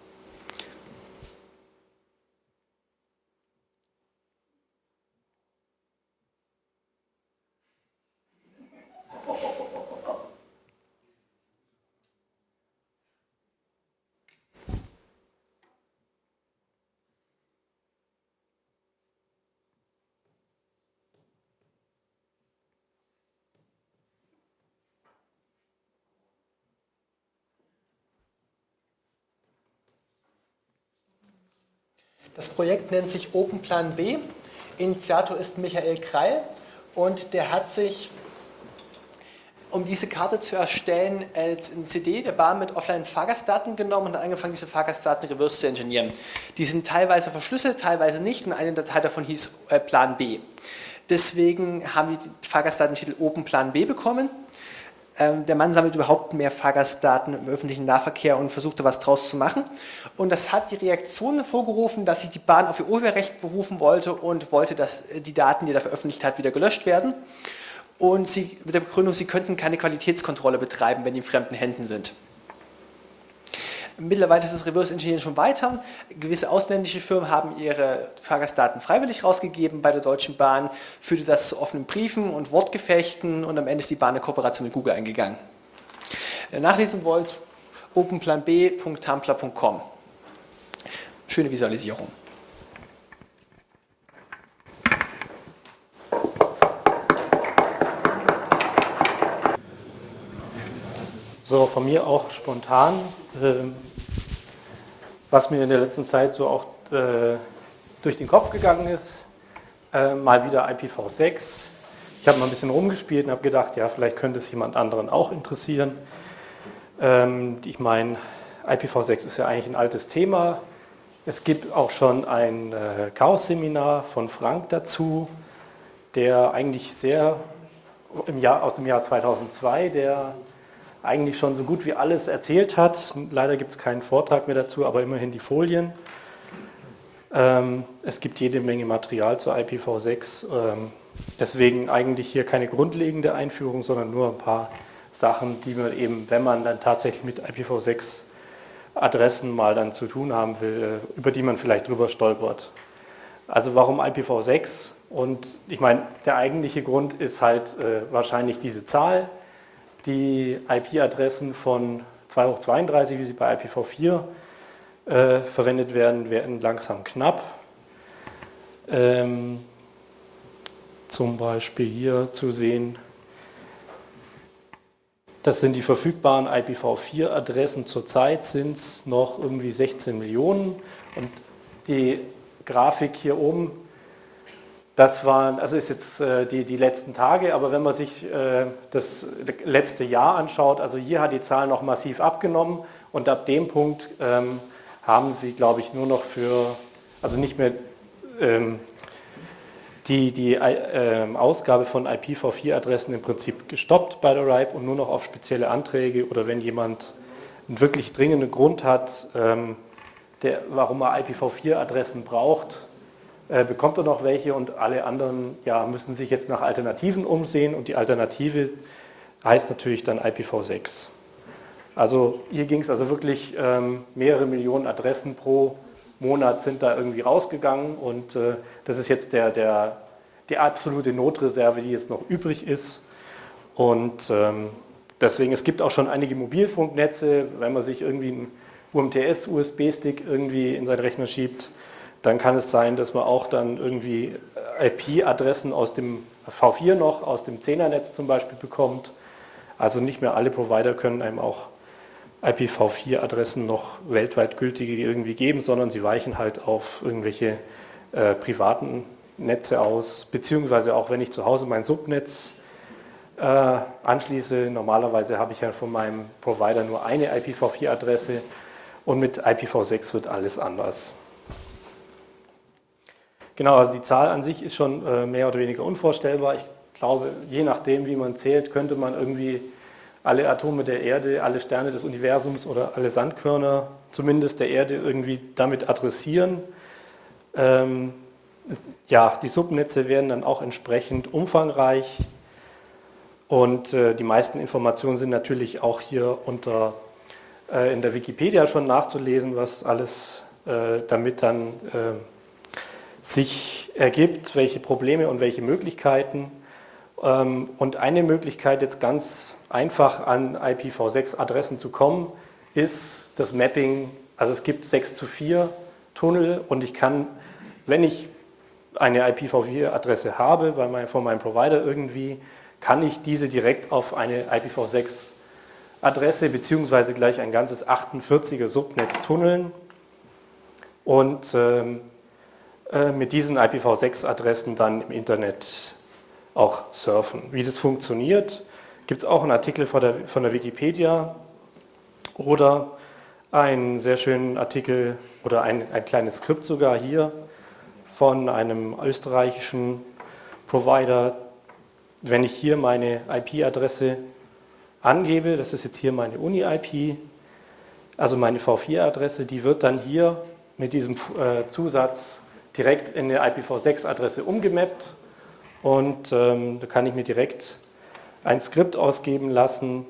Das Projekt nennt sich OpenPlan B. Initiator ist Michael Kreil und der hat sich, um diese Karte zu erstellen, als eine C D der Bahn mit Offline-Fahrgastdaten genommen und hat angefangen, diese Fahrgastdaten reverse zu engineeren. Die sind teilweise verschlüsselt, teilweise nicht und eine Datei davon hieß äh, Plan B. Deswegen haben die Fahrgastdatentitel OpenPlan B bekommen. Der Mann sammelt überhaupt mehr Fahrgastdaten im öffentlichen Nahverkehr und versuchte was draus zu machen. Und das hat die Reaktion hervorgerufen, dass sich die Bahn auf ihr Urheberrecht berufen wollte und wollte, dass die Daten, die er veröffentlicht hat, wieder gelöscht werden. Und sie, mit der Begründung, sie könnten keine Qualitätskontrolle betreiben, wenn die in fremden Händen sind. Mittlerweile ist das Reverse Engineering schon weiter. Gewisse ausländische Firmen haben ihre Fahrgastdaten freiwillig rausgegeben bei der Deutschen Bahn, führte das zu offenen Briefen und Wortgefechten und am Ende ist die Bahn eine Kooperation mit Google eingegangen. Wenn ihr nachlesen wollt, openplan b punkt tumblr punkt com. Schöne Visualisierung. So, von mir auch spontan, äh, was mir in der letzten Zeit so auch äh, durch den Kopf gegangen ist, äh, mal wieder I P v sechs. Ich habe mal ein bisschen rumgespielt und habe gedacht, ja, vielleicht könnte es jemand anderen auch interessieren. Ähm, ich meine, I P v sechs ist ja eigentlich ein altes Thema. Es gibt auch schon ein äh, Chaos-Seminar von Frank dazu, der eigentlich sehr, im Jahr, aus dem Jahr zweitausendzwei, der eigentlich schon so gut wie alles erzählt hat. Leider gibt es keinen Vortrag mehr dazu, aber immerhin die Folien. Ähm, es gibt jede Menge Material zu I P v sechs. Ähm, deswegen eigentlich hier keine grundlegende Einführung, sondern nur ein paar Sachen, die man eben, wenn man dann tatsächlich mit I P v sechs Adressen mal dann zu tun haben will, über die man vielleicht drüber stolpert. Also warum I P v sechs? Und ich meine, der eigentliche Grund ist halt äh, wahrscheinlich diese Zahl. Die I P-Adressen von zwei hoch zweiunddreißig, wie sie bei I P v vier äh, verwendet werden, werden langsam knapp. Ähm, zum Beispiel hier zu sehen, das sind die verfügbaren I P v vier Adressen. Zurzeit sind es noch irgendwie sechzehn Millionen. Und die Grafik hier oben, das waren, also ist jetzt äh, die, die letzten Tage, aber wenn man sich äh, das letzte Jahr anschaut, also hier hat die Zahl noch massiv abgenommen und ab dem Punkt ähm, haben sie, glaube ich, nur noch für, also nicht mehr ähm, die, die äh, Ausgabe von I P v vier Adressen im Prinzip gestoppt bei der R I P und nur noch auf spezielle Anträge oder wenn jemand einen wirklich dringenden Grund hat, ähm, der, warum er I P v vier Adressen braucht, äh, bekommt er noch welche und alle anderen ja, müssen sich jetzt nach Alternativen umsehen und die Alternative heißt natürlich dann I P v sechs. Also hier ging es also wirklich ähm, mehrere Millionen Adressen pro Monat sind da irgendwie rausgegangen und äh, das ist jetzt der, der, die absolute Notreserve, die jetzt noch übrig ist. Und ähm, deswegen, es gibt auch schon einige Mobilfunknetze, wenn man sich irgendwie einen U M T S-U S B-Stick irgendwie in seinen Rechner schiebt, dann kann es sein, dass man auch dann irgendwie I P-Adressen aus dem V vier noch, aus dem Zehner-Netz zum Beispiel bekommt. Also nicht mehr alle Provider können einem auch I P v vier Adressen noch weltweit gültige irgendwie geben, sondern sie weichen halt auf irgendwelche äh, privaten Netze aus, beziehungsweise auch wenn ich zu Hause mein Subnetz äh, anschließe, normalerweise habe ich ja von meinem Provider nur eine I P v vier Adresse und mit I P v sechs wird alles anders. Genau, also die Zahl an sich ist schon äh, mehr oder weniger unvorstellbar. Ich glaube, je nachdem, wie man zählt, könnte man irgendwie alle Atome der Erde, alle Sterne des Universums oder alle Sandkörner, zumindest der Erde, irgendwie damit adressieren. Ähm, ja, die Subnetze werden dann auch entsprechend umfangreich und äh, die meisten Informationen sind natürlich auch hier unter, äh, in der Wikipedia schon nachzulesen, was alles äh, damit dann äh, sich ergibt, welche Probleme und welche Möglichkeiten. Ähm, und eine Möglichkeit jetzt ganz einfach an I P v sechs Adressen zu kommen, ist das Mapping. Also es gibt sechs zu vier Tunnel und ich kann, wenn ich eine I P v vier Adresse habe bei mein, von meinem Provider irgendwie, kann ich diese direkt auf eine I P v sechs Adresse beziehungsweise gleich ein ganzes achtundvierziger Subnetz tunneln und ähm, äh, mit diesen I P v sechs Adressen dann im Internet auch surfen. Wie das funktioniert, gibt es auch einen Artikel von der, von der Wikipedia oder einen sehr schönen Artikel oder ein, ein kleines Skript sogar hier von einem österreichischen Provider. Wenn ich hier meine I P-Adresse angebe, das ist jetzt hier meine Uni-I P, also meine V vier Adresse, die wird dann hier mit diesem äh, Zusatz direkt in eine I P v sechs Adresse umgemappt und ähm, da kann ich mir direkt ein Skript ausgeben lassen.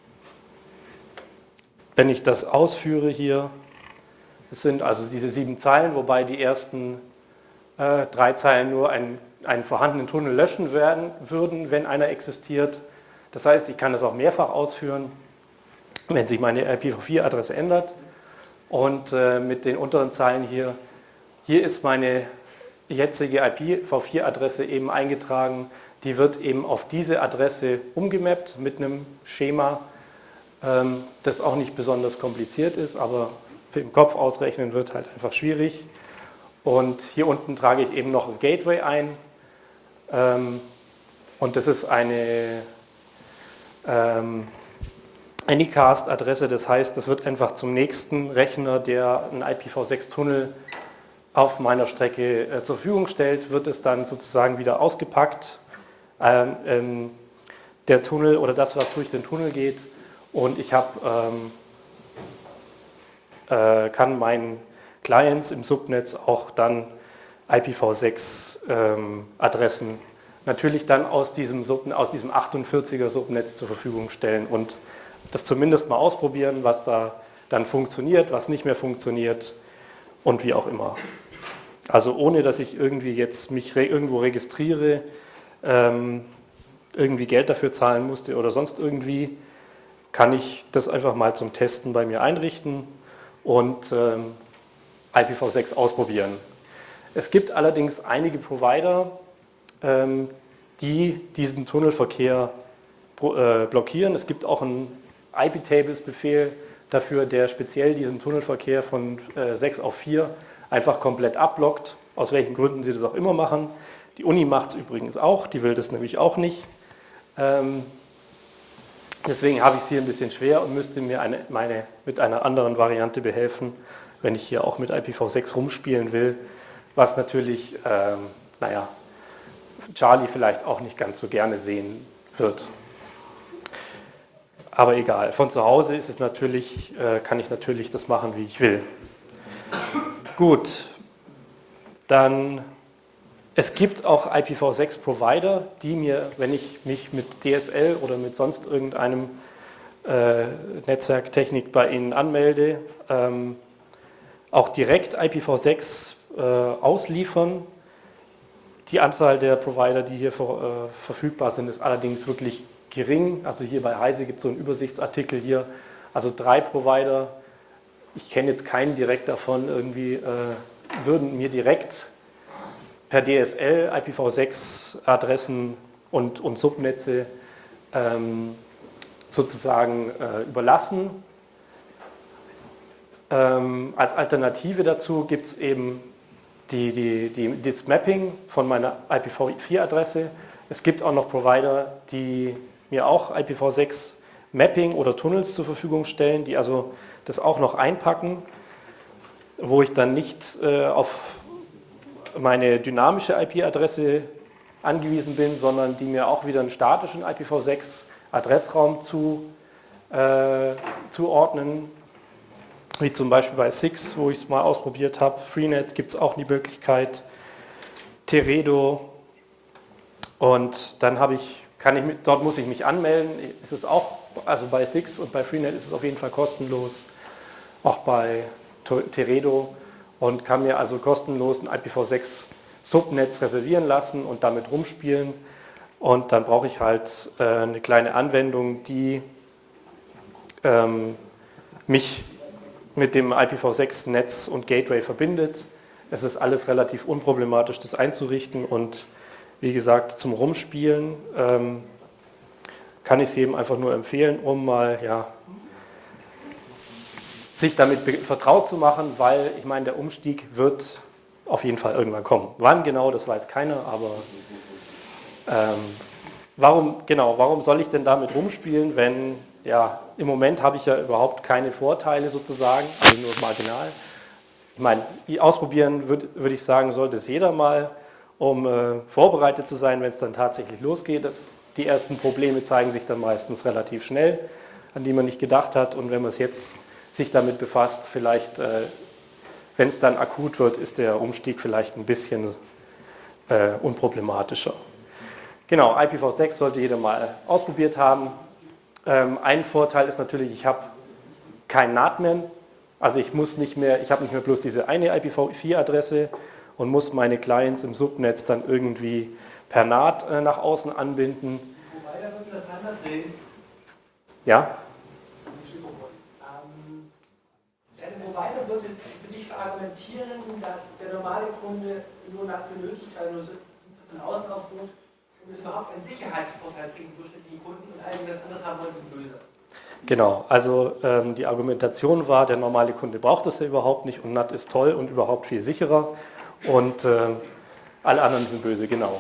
Wenn ich das ausführe hier, das sind also diese sieben Zeilen, wobei die ersten äh, drei Zeilen nur einen, einen vorhandenen Tunnel löschen werden, würden, wenn einer existiert. Das heißt, ich kann das auch mehrfach ausführen, wenn sich meine I P v vier Adresse ändert. Und äh, mit den unteren Zeilen hier, hier ist meine jetzige I P v vier Adresse eben eingetragen. Die wird eben auf diese Adresse umgemappt mit einem Schema, ähm, das auch nicht besonders kompliziert ist, aber im Kopf ausrechnen wird halt einfach schwierig. Und hier unten trage ich eben noch ein Gateway ein. Ähm, und das ist eine ähm, Anycast-Adresse, das heißt, das wird einfach zum nächsten Rechner, der einen I P v sechs Tunnel auf meiner Strecke äh, zur Verfügung stellt, wird es dann sozusagen wieder ausgepackt. Ähm, ähm, der Tunnel oder das, was durch den Tunnel geht, und ich hab, ähm, äh, kann meinen Clients im Subnetz auch dann I P v sechs ähm, Adressen natürlich dann aus diesem, Sub, aus diesem achtundvierziger Subnetz zur Verfügung stellen und das zumindest mal ausprobieren, was da dann funktioniert, was nicht mehr funktioniert und wie auch immer. Also ohne, dass ich irgendwie jetzt mich re irgendwo registriere, ähm, irgendwie Geld dafür zahlen musste oder sonst irgendwie, kann ich das einfach mal zum Testen bei mir einrichten und ähm, I P v sechs ausprobieren. Es gibt allerdings einige Provider, ähm, die diesen Tunnelverkehr äh, blockieren. Es gibt auch einen I P-Tables-Befehl dafür, der speziell diesen Tunnelverkehr von äh, sechs auf vier einfach komplett abblockt, aus welchen Gründen sie das auch immer machen. Die Uni macht es übrigens auch, die will das nämlich auch nicht. Ähm, deswegen habe ich es hier ein bisschen schwer und müsste mir eine, meine, mit einer anderen Variante behelfen, wenn ich hier auch mit I P v sechs rumspielen will, was natürlich, ähm, naja, Charlie vielleicht auch nicht ganz so gerne sehen wird. Aber egal, von zu Hause ist es natürlich, äh, kann ich natürlich das machen, wie ich will. Gut, dann es gibt auch I P v sechs Provider, die mir, wenn ich mich mit D S L oder mit sonst irgendeinem äh, Netzwerktechnik bei Ihnen anmelde, ähm, auch direkt I P v sechs äh, ausliefern. Die Anzahl der Provider, die hier ver, äh, verfügbar sind, ist allerdings wirklich gering. Also hier bei Heise gibt es so einen Übersichtsartikel hier, also drei Provider. Ich kenne jetzt keinen direkt davon, irgendwie äh, würden mir direkt per D S L I P v sechs Adressen und, und Subnetze ähm, sozusagen äh, überlassen. Ähm, als Alternative dazu gibt es eben die, die, die, das Mapping von meiner I P v vier Adresse. Es gibt auch noch Provider, die mir auch I P v sechs Mapping oder Tunnels zur Verfügung stellen, die also das auch noch einpacken, wo ich dann nicht äh, auf meine dynamische I P-Adresse angewiesen bin, sondern die mir auch wieder einen statischen I P v sechs Adressraum zu, äh, zuordnen, wie zum Beispiel bei Six, wo ich es mal ausprobiert habe. Freenet gibt es auch die Möglichkeit, Teredo, und dann habe ich, kann ich mit, dort muss ich mich anmelden. Ist es auch, also bei Six und bei Freenet ist es auf jeden Fall kostenlos, auch bei Teredo, und kann mir also kostenlos ein I P v sechs Subnetz reservieren lassen und damit rumspielen. Und dann brauche ich halt äh, eine kleine Anwendung, die ähm, mich mit dem I P v sechs Netz und Gateway verbindet. Es ist alles relativ unproblematisch, das einzurichten, und wie gesagt, zum Rumspielen ähm, kann ich es jedem einfach nur empfehlen, um mal ja, sich damit vertraut zu machen, weil ich meine, der Umstieg wird auf jeden Fall irgendwann kommen. Wann genau, das weiß keiner, aber ähm, warum, genau, warum soll ich denn damit rumspielen, wenn, ja, im Moment habe ich ja überhaupt keine Vorteile sozusagen, also nur marginal. Ich meine, ausprobieren würde würd ich sagen, sollte es jeder mal, um äh, vorbereitet zu sein, wenn es dann tatsächlich losgeht. Das, die ersten Probleme zeigen sich dann meistens relativ schnell, an die man nicht gedacht hat, und wenn man es jetzt sich damit befasst, vielleicht, äh, wenn es dann akut wird, ist der Umstieg vielleicht ein bisschen äh, unproblematischer. Genau, I P v sechs sollte jeder mal ausprobiert haben. Ähm, ein Vorteil ist natürlich, ich habe kein N A T mehr, also ich muss nicht mehr, ich habe nicht mehr bloß diese eine I P v vier Adresse und muss meine Clients im Subnetz dann irgendwie per N A T äh, nach außen anbinden. Wobei, da würden wir das anders sehen. Ja? Ähm, der Provider würde für dich argumentieren, dass der normale Kunde nur N A T benötigt, weil nur Dienste von außen aufruft, und es überhaupt einen Sicherheitsvorteil bringt für durchschnittliche Kunden, und all das anders haben wollen, sind böse. Genau, also ähm, die Argumentation war, der normale Kunde braucht das ja überhaupt nicht und N A T ist toll und überhaupt viel sicherer, und äh, alle anderen sind böse, genau.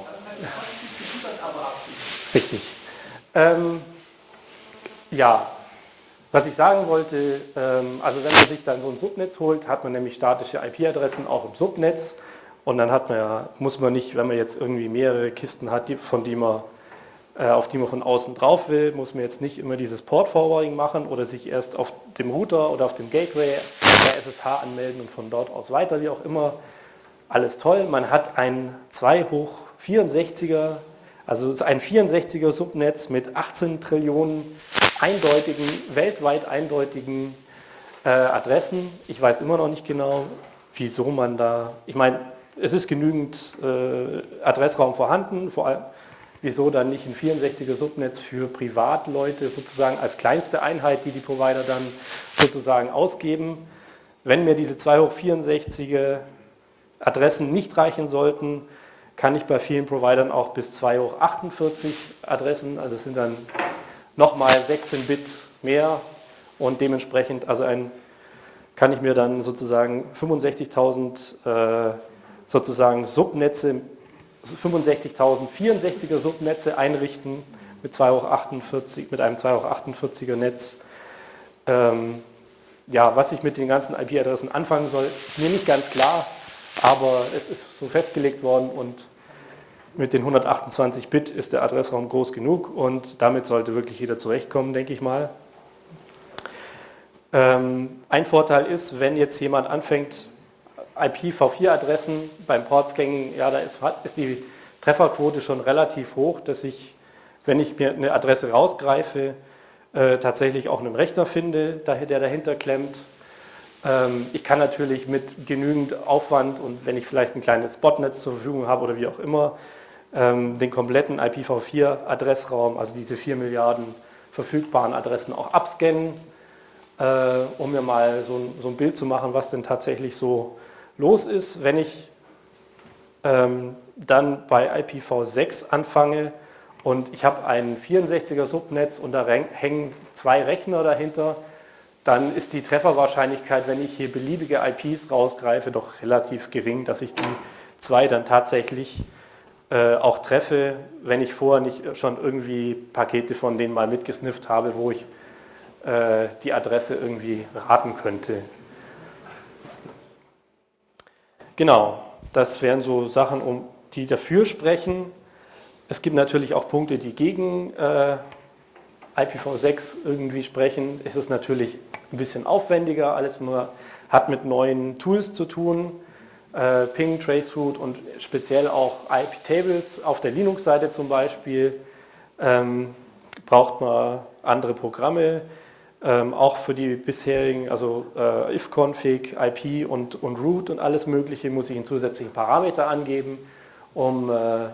Richtig. Ähm, ja, was ich sagen wollte, ähm, also wenn man sich dann so ein Subnetz holt, hat man nämlich statische I P-Adressen auch im Subnetz, und dann hat man ja, muss man nicht, wenn man jetzt irgendwie mehrere Kisten hat, die, von die man auf die man von außen drauf will, muss man jetzt nicht immer dieses Port-Forwarding machen oder sich erst auf dem Router oder auf dem Gateway der S S H anmelden und von dort aus weiter, wie auch immer. Alles toll. Man hat ein zwei hoch vierundsechziger, also ein vierundsechziger Subnetz mit achtzehn Trillionen eindeutigen, weltweit eindeutigen äh, Adressen. Ich weiß immer noch nicht genau, wieso man da, ich meine, es ist genügend äh, Adressraum vorhanden, vor allem wieso dann nicht ein vierundsechziger Subnetz für Privatleute sozusagen als kleinste Einheit, die die Provider dann sozusagen ausgeben. Wenn mir diese zwei hoch vierundsechziger Adressen nicht reichen sollten, kann ich bei vielen Providern auch bis zwei hoch achtundvierzig Adressen, also es sind dann nochmal sechzehn Bit mehr, und dementsprechend also ein, kann ich mir dann sozusagen fünfundsechzigtausend äh, sozusagen Subnetze, fünfundsechzigtausend vierundsechziger Subnetze einrichten mit, zwei hoch achtundvierzig, mit einem zwei hoch achtundvierziger Netz. Ähm, ja, was ich mit den ganzen I P-Adressen anfangen soll, ist mir nicht ganz klar, aber es ist so festgelegt worden, und mit den hundertachtundzwanzig Bit ist der Adressraum groß genug, und damit sollte wirklich jeder zurechtkommen, denke ich mal. Ähm, ein Vorteil ist, wenn jetzt jemand anfängt, I P v vier Adressen beim Port-Scanning, ja, da ist, ist die Trefferquote schon relativ hoch, dass ich, wenn ich mir eine Adresse rausgreife, äh, tatsächlich auch einen Rechner finde, der dahinter klemmt. Ähm, ich kann natürlich mit genügend Aufwand und wenn ich vielleicht ein kleines Botnetz zur Verfügung habe oder wie auch immer, ähm, den kompletten I P v vier Adressraum, also diese vier Milliarden verfügbaren Adressen auch abscannen, äh, um mir mal so ein, so ein Bild zu machen, was denn tatsächlich so los ist. Wenn ich ähm, dann bei I P v sechs anfange und ich habe ein vierundsechziger Subnetz und da hängen zwei Rechner dahinter, dann ist die Trefferwahrscheinlichkeit, wenn ich hier beliebige I Ps rausgreife, doch relativ gering, dass ich die zwei dann tatsächlich äh, auch treffe, wenn ich vorher nicht schon irgendwie Pakete von denen mal mitgesnifft habe, wo ich äh, die Adresse irgendwie raten könnte. Genau, das wären so Sachen, um die dafür sprechen. Es gibt natürlich auch Punkte, die gegen äh, I P v sechs irgendwie sprechen. Es ist natürlich ein bisschen aufwendiger, alles hat mit neuen Tools zu tun, äh, Ping, Traceroute und speziell auch I P-Tables auf der Linux-Seite zum Beispiel, ähm, braucht man andere Programme, ähm, auch für die bisherigen, also äh, ifconfig, I P und, und root und alles mögliche muss ich einen zusätzlichen Parameter angeben, um äh,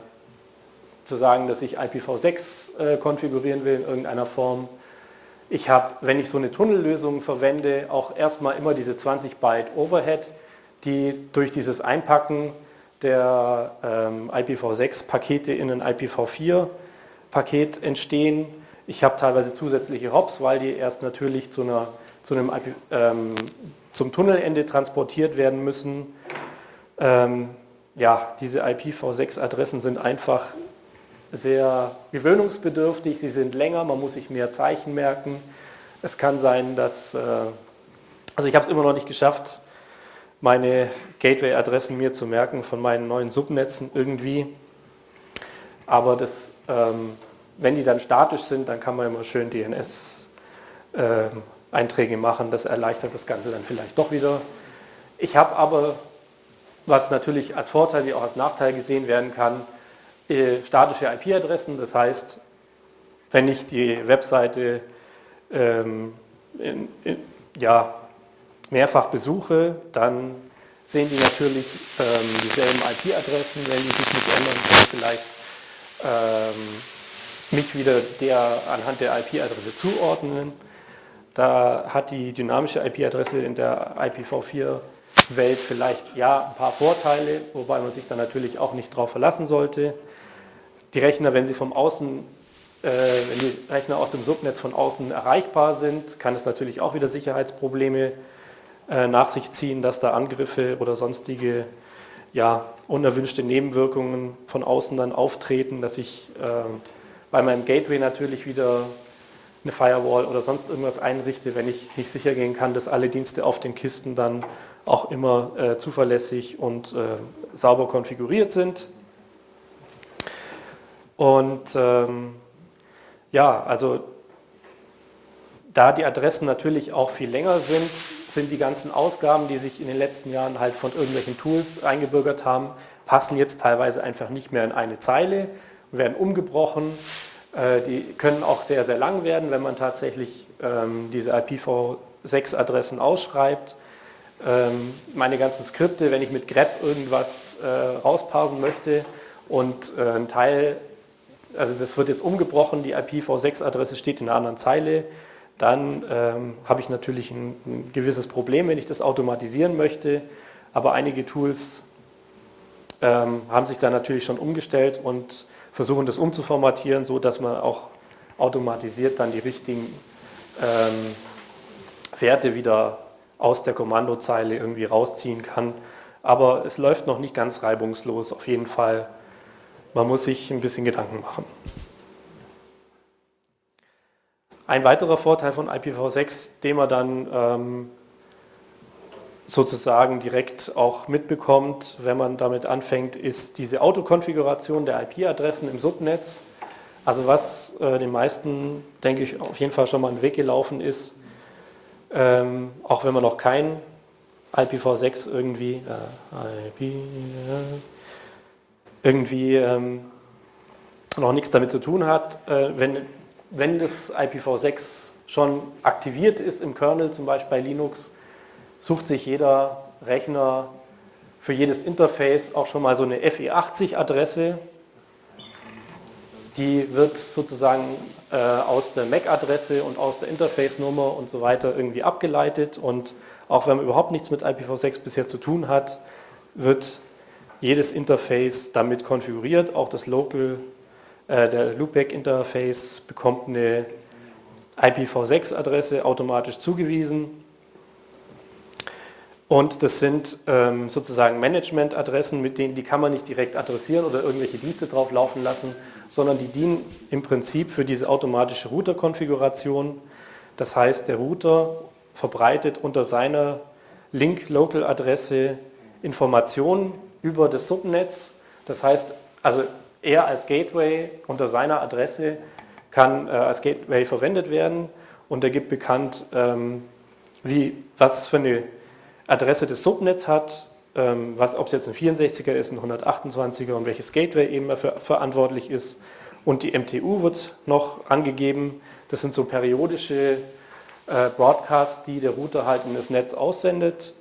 zu sagen, dass ich I P v sechs äh, konfigurieren will in irgendeiner Form. Ich habe, wenn ich so eine Tunnellösung verwende, auch erstmal immer diese zwanzig Byte Overhead, die durch dieses Einpacken der ähm, I P v sechs Pakete in ein I P v vier Paket entstehen. Ich habe teilweise zusätzliche Hops, weil die erst natürlich zu, einer, zu einem I P, ähm, zum Tunnelende transportiert werden müssen. Ähm, ja, diese I P v sechs Adressen sind einfach sehr gewöhnungsbedürftig, sie sind länger, man muss sich mehr Zeichen merken. Es kann sein, dass, äh, also ich habe es immer noch nicht geschafft, meine Gateway-Adressen mir zu merken von meinen neuen Subnetzen irgendwie. Aber das, ähm, wenn die dann statisch sind, dann kann man immer schön D N S-Einträge äh, machen, das erleichtert das Ganze dann vielleicht doch wieder. Ich habe aber, was natürlich als Vorteil wie auch als Nachteil gesehen werden kann, statische I P-Adressen, das heißt, wenn ich die Webseite ähm, in, in, ja, mehrfach besuche, dann sehen die natürlich ähm, dieselben I P-Adressen, wenn die sich nicht ändern, kann vielleicht ähm, mich wieder der anhand der I P-Adresse zuordnen. Da hat die dynamische I P-Adresse in der I P v vier Welt vielleicht ja ein paar Vorteile, wobei man sich dann natürlich auch nicht darauf verlassen sollte. Die Rechner, wenn sie vom Außen, äh, wenn die Rechner aus dem Subnetz von außen erreichbar sind, kann es natürlich auch wieder Sicherheitsprobleme äh, nach sich ziehen, dass da Angriffe oder sonstige ja, unerwünschte Nebenwirkungen von außen dann auftreten, dass ich äh, bei meinem Gateway natürlich wieder eine Firewall oder sonst irgendwas einrichte, wenn ich nicht sicher gehen kann, dass alle Dienste auf den Kisten dann auch immer äh, zuverlässig und äh, sauber konfiguriert sind. Und ähm, ja, also da die Adressen natürlich auch viel länger sind, sind die ganzen Ausgaben, die sich in den letzten Jahren halt von irgendwelchen Tools eingebürgert haben, passen jetzt teilweise einfach nicht mehr in eine Zeile, werden umgebrochen. Äh, die können auch sehr, sehr lang werden, wenn man tatsächlich ähm, diese I P v sechs Adressen ausschreibt. Ähm, meine ganzen Skripte, wenn ich mit grep irgendwas äh, rausparsen möchte und äh, ein Teil, also das wird jetzt umgebrochen, die I P v sechs Adresse steht in einer anderen Zeile, dann ähm, habe ich natürlich ein, ein gewisses Problem, wenn ich das automatisieren möchte. Aber einige Tools ähm, haben sich da natürlich schon umgestellt und versuchen das umzuformatieren, so dass man auch automatisiert dann die richtigen ähm, Werte wieder aus der Kommandozeile irgendwie rausziehen kann. Aber es läuft noch nicht ganz reibungslos, auf jeden Fall. Man muss sich ein bisschen Gedanken machen. Ein weiterer Vorteil von I P v sechs, den man dann ähm, sozusagen direkt auch mitbekommt, wenn man damit anfängt, ist diese Autokonfiguration der I P-Adressen im Subnetz. Also was äh, den meisten, denke ich, auf jeden Fall schon mal einen Weg gelaufen ist, ähm, auch wenn man noch kein I P v sechs irgendwie, äh, I P, äh, irgendwie ähm, noch nichts damit zu tun hat. Äh, wenn, wenn das I P v sechs schon aktiviert ist im Kernel, zum Beispiel bei Linux, sucht sich jeder Rechner für jedes Interface auch schon mal so eine F E achtzig Adresse. Die wird sozusagen äh, aus der M A C-Adresse und aus der Interface-Nummer und so weiter irgendwie abgeleitet. Und auch wenn man überhaupt nichts mit I P v sechs bisher zu tun hat, wird jedes Interface damit konfiguriert. Auch das Local, äh, der Loopback-Interface bekommt eine I P v sechs Adresse automatisch zugewiesen. Und das sind ähm, sozusagen Management-Adressen, mit denen die kann man nicht direkt adressieren oder irgendwelche Dienste drauf laufen lassen, sondern die dienen im Prinzip für diese automatische Router-Konfiguration. Das heißt, der Router verbreitet unter seiner Link-Local-Adresse Informationen über das Subnetz. Das heißt, also er als Gateway unter seiner Adresse kann äh, als Gateway verwendet werden und er gibt bekannt, ähm, wie, was für eine Adresse des Subnetz hat, ähm, was, ob es jetzt ein vierundsechziger ist, ein hundertachtundzwanziger und welches Gateway eben dafür verantwortlich ist. Und die M T U wird noch angegeben. Das sind so periodische äh, Broadcasts, die der Router halt in das Netz aussendet.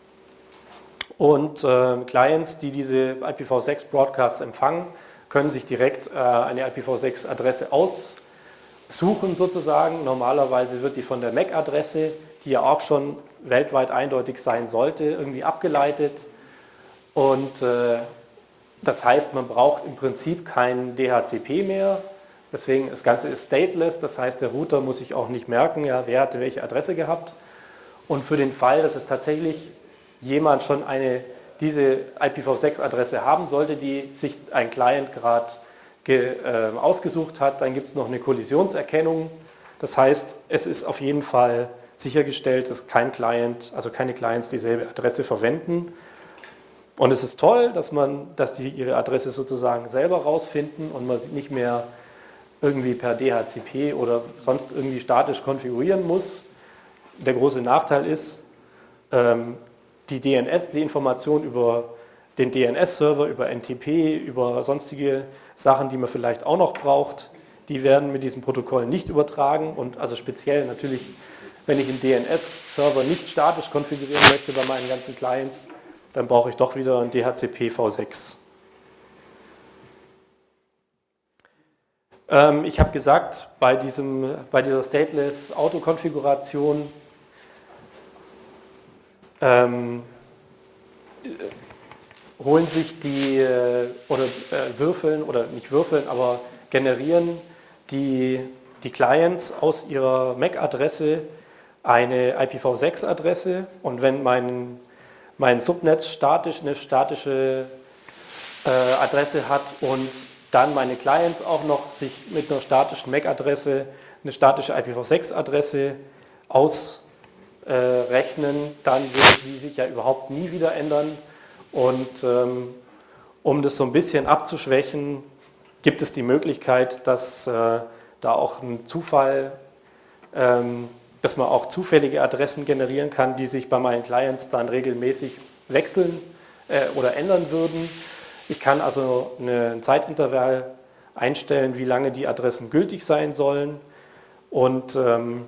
Und äh, Clients, die diese I P v sechs Broadcasts empfangen, können sich direkt äh, eine I P v sechs Adresse aussuchen sozusagen. Normalerweise wird die von der M A C-Adresse, die ja auch schon weltweit eindeutig sein sollte, irgendwie abgeleitet. Und äh, das heißt, man braucht im Prinzip kein D H C P mehr. Deswegen, das Ganze ist stateless, das heißt, der Router muss sich auch nicht merken, ja, wer hatte welche Adresse gehabt. Und für den Fall, dass es tatsächlich jemand schon eine, diese I P v sechs Adresse haben sollte, die sich ein Client gerade äh, ausgesucht hat, dann gibt es noch eine Kollisionserkennung. Das heißt, es ist auf jeden Fall sichergestellt, dass kein Client, also keine Clients dieselbe Adresse verwenden. Und es ist toll, dass man, dass die ihre Adresse sozusagen selber rausfinden und man sie nicht mehr irgendwie per D H C P oder sonst irgendwie statisch konfigurieren muss. Der große Nachteil ist, ähm, die D N S, die Information über den D N S-Server, über N T P, über sonstige Sachen, die man vielleicht auch noch braucht, die werden mit diesem Protokoll nicht übertragen und also speziell natürlich, wenn ich einen D N S-Server nicht statisch konfigurieren möchte bei meinen ganzen Clients, dann brauche ich doch wieder ein D H C P v sechs. Ähm, ich habe gesagt, bei, diesem, bei dieser Stateless Autokonfiguration ähm, holen sich die, äh, oder äh, würfeln, oder nicht würfeln, aber generieren die, die Clients aus ihrer M A C-Adresse eine I P v sechs Adresse und wenn mein, mein Subnetz statisch eine statische äh, Adresse hat und dann meine Clients auch noch sich mit einer statischen M A C-Adresse eine statische I P v sechs Adresse ausrechnen, äh, dann würde sie sich ja überhaupt nie wieder ändern. Und ähm, um das so ein bisschen abzuschwächen, gibt es die Möglichkeit, dass äh, da auch ein Zufall, ähm, dass man auch zufällige Adressen generieren kann, die sich bei meinen Clients dann regelmäßig wechseln äh, oder ändern würden. Ich kann also ein Zeitintervall einstellen, wie lange die Adressen gültig sein sollen. Und ähm,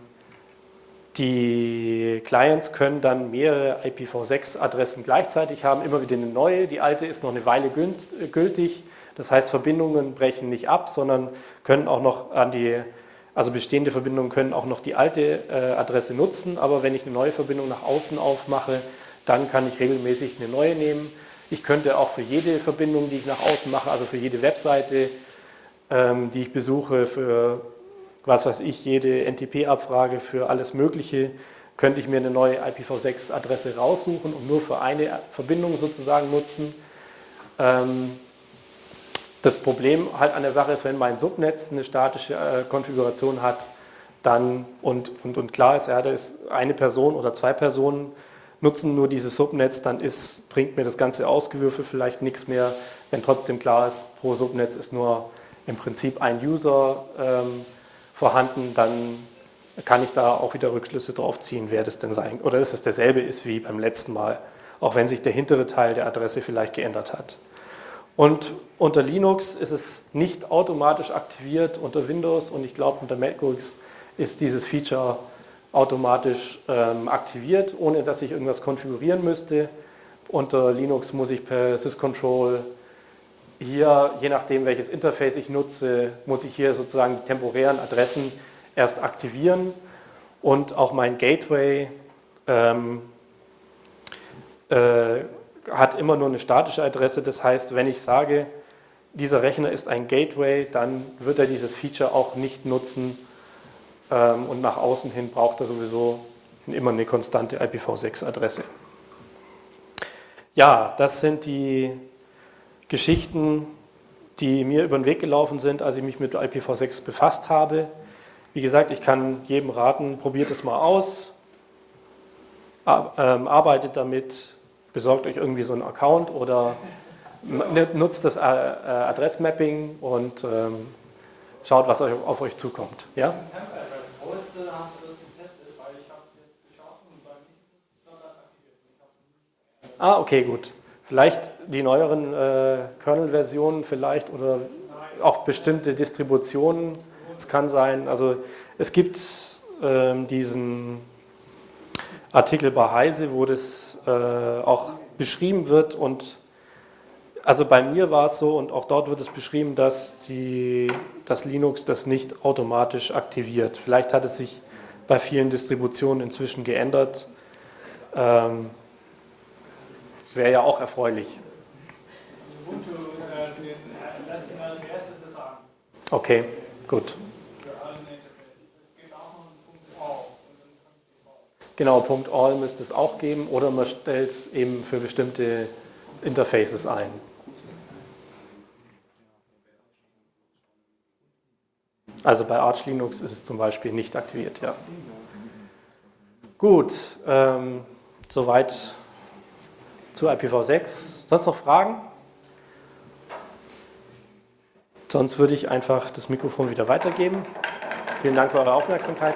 die Clients können dann mehrere I P v sechs Adressen gleichzeitig haben, immer wieder eine neue. Die alte ist noch eine Weile gültig. Das heißt, Verbindungen brechen nicht ab, sondern können auch noch an die, also bestehende Verbindungen können auch noch die alte äh, Adresse nutzen. Aber wenn ich eine neue Verbindung nach außen aufmache, dann kann ich regelmäßig eine neue nehmen. Ich könnte auch für jede Verbindung, die ich nach außen mache, also für jede Webseite, ähm, die ich besuche, für was weiß ich, jede N T P-Abfrage, für alles Mögliche, könnte ich mir eine neue I P v sechs Adresse raussuchen und nur für eine Verbindung sozusagen nutzen. Ähm, das Problem halt an der Sache ist, wenn mein Subnetz eine statische äh, Konfiguration hat, dann und, und, und klar ist, ja, da ist eine Person oder zwei Personen nutzen nur dieses Subnetz, dann ist, bringt mir das Ganze ausgewürfelt vielleicht nichts mehr, wenn trotzdem klar ist, pro Subnetz ist nur im Prinzip ein User ähm, vorhanden, dann kann ich da auch wieder Rückschlüsse drauf ziehen, wer das denn sein, oder dass es derselbe ist wie beim letzten Mal, auch wenn sich der hintere Teil der Adresse vielleicht geändert hat. Und unter Linux ist es nicht automatisch aktiviert, unter Windows und ich glaube unter macOS ist dieses Feature automatisch ähm, aktiviert, ohne dass ich irgendwas konfigurieren müsste. Unter Linux muss ich per syscontrol hier, je nachdem welches Interface ich nutze, muss ich hier sozusagen die temporären Adressen erst aktivieren und auch mein Gateway ähm, äh, hat immer nur eine statische Adresse. Das heißt, wenn ich sage, dieser Rechner ist ein Gateway, dann wird er dieses Feature auch nicht nutzen ähm, und nach außen hin braucht er sowieso immer eine konstante I P v sechs Adresse. Ja, das sind die Geschichten, die mir über den Weg gelaufen sind, als ich mich mit I P v sechs befasst habe. Wie gesagt, ich kann jedem raten, probiert es mal aus, arbeitet damit, besorgt euch irgendwie so einen Account oder nutzt das Adressmapping und ähm, schaut, was euch, auf euch zukommt. Ja? Wo hast du das getestet? Weil ich habe jetzt geschaut und bei mir ist es Standard aktiviert. Ah, okay, gut. Vielleicht die neueren äh, Kernel-Versionen vielleicht oder auch bestimmte Distributionen. Es kann sein, also es gibt ähm, diesen Artikel bei Heise, wo das äh, auch beschrieben wird und also bei mir war es so und auch dort wird es beschrieben, dass die, das Linux das nicht automatisch aktiviert. Vielleicht hat es sich bei vielen Distributionen inzwischen geändert. Ähm, Wäre ja auch erfreulich. Ubuntu, äh, den äh, letzten L T S ist es an. Okay, gut. Für alle Interfaces. Es gibt auch noch einen Punkt all. Und dann Punkt Genau, Punkt all müsste es auch geben oder man stellt es eben für bestimmte Interfaces ein. Also bei Arch Linux ist es zum Beispiel nicht aktiviert, ja. Gut, ähm, soweit zu I P v sechs. Sonst noch Fragen? Sonst würde ich einfach das Mikrofon wieder weitergeben. Vielen Dank für eure Aufmerksamkeit.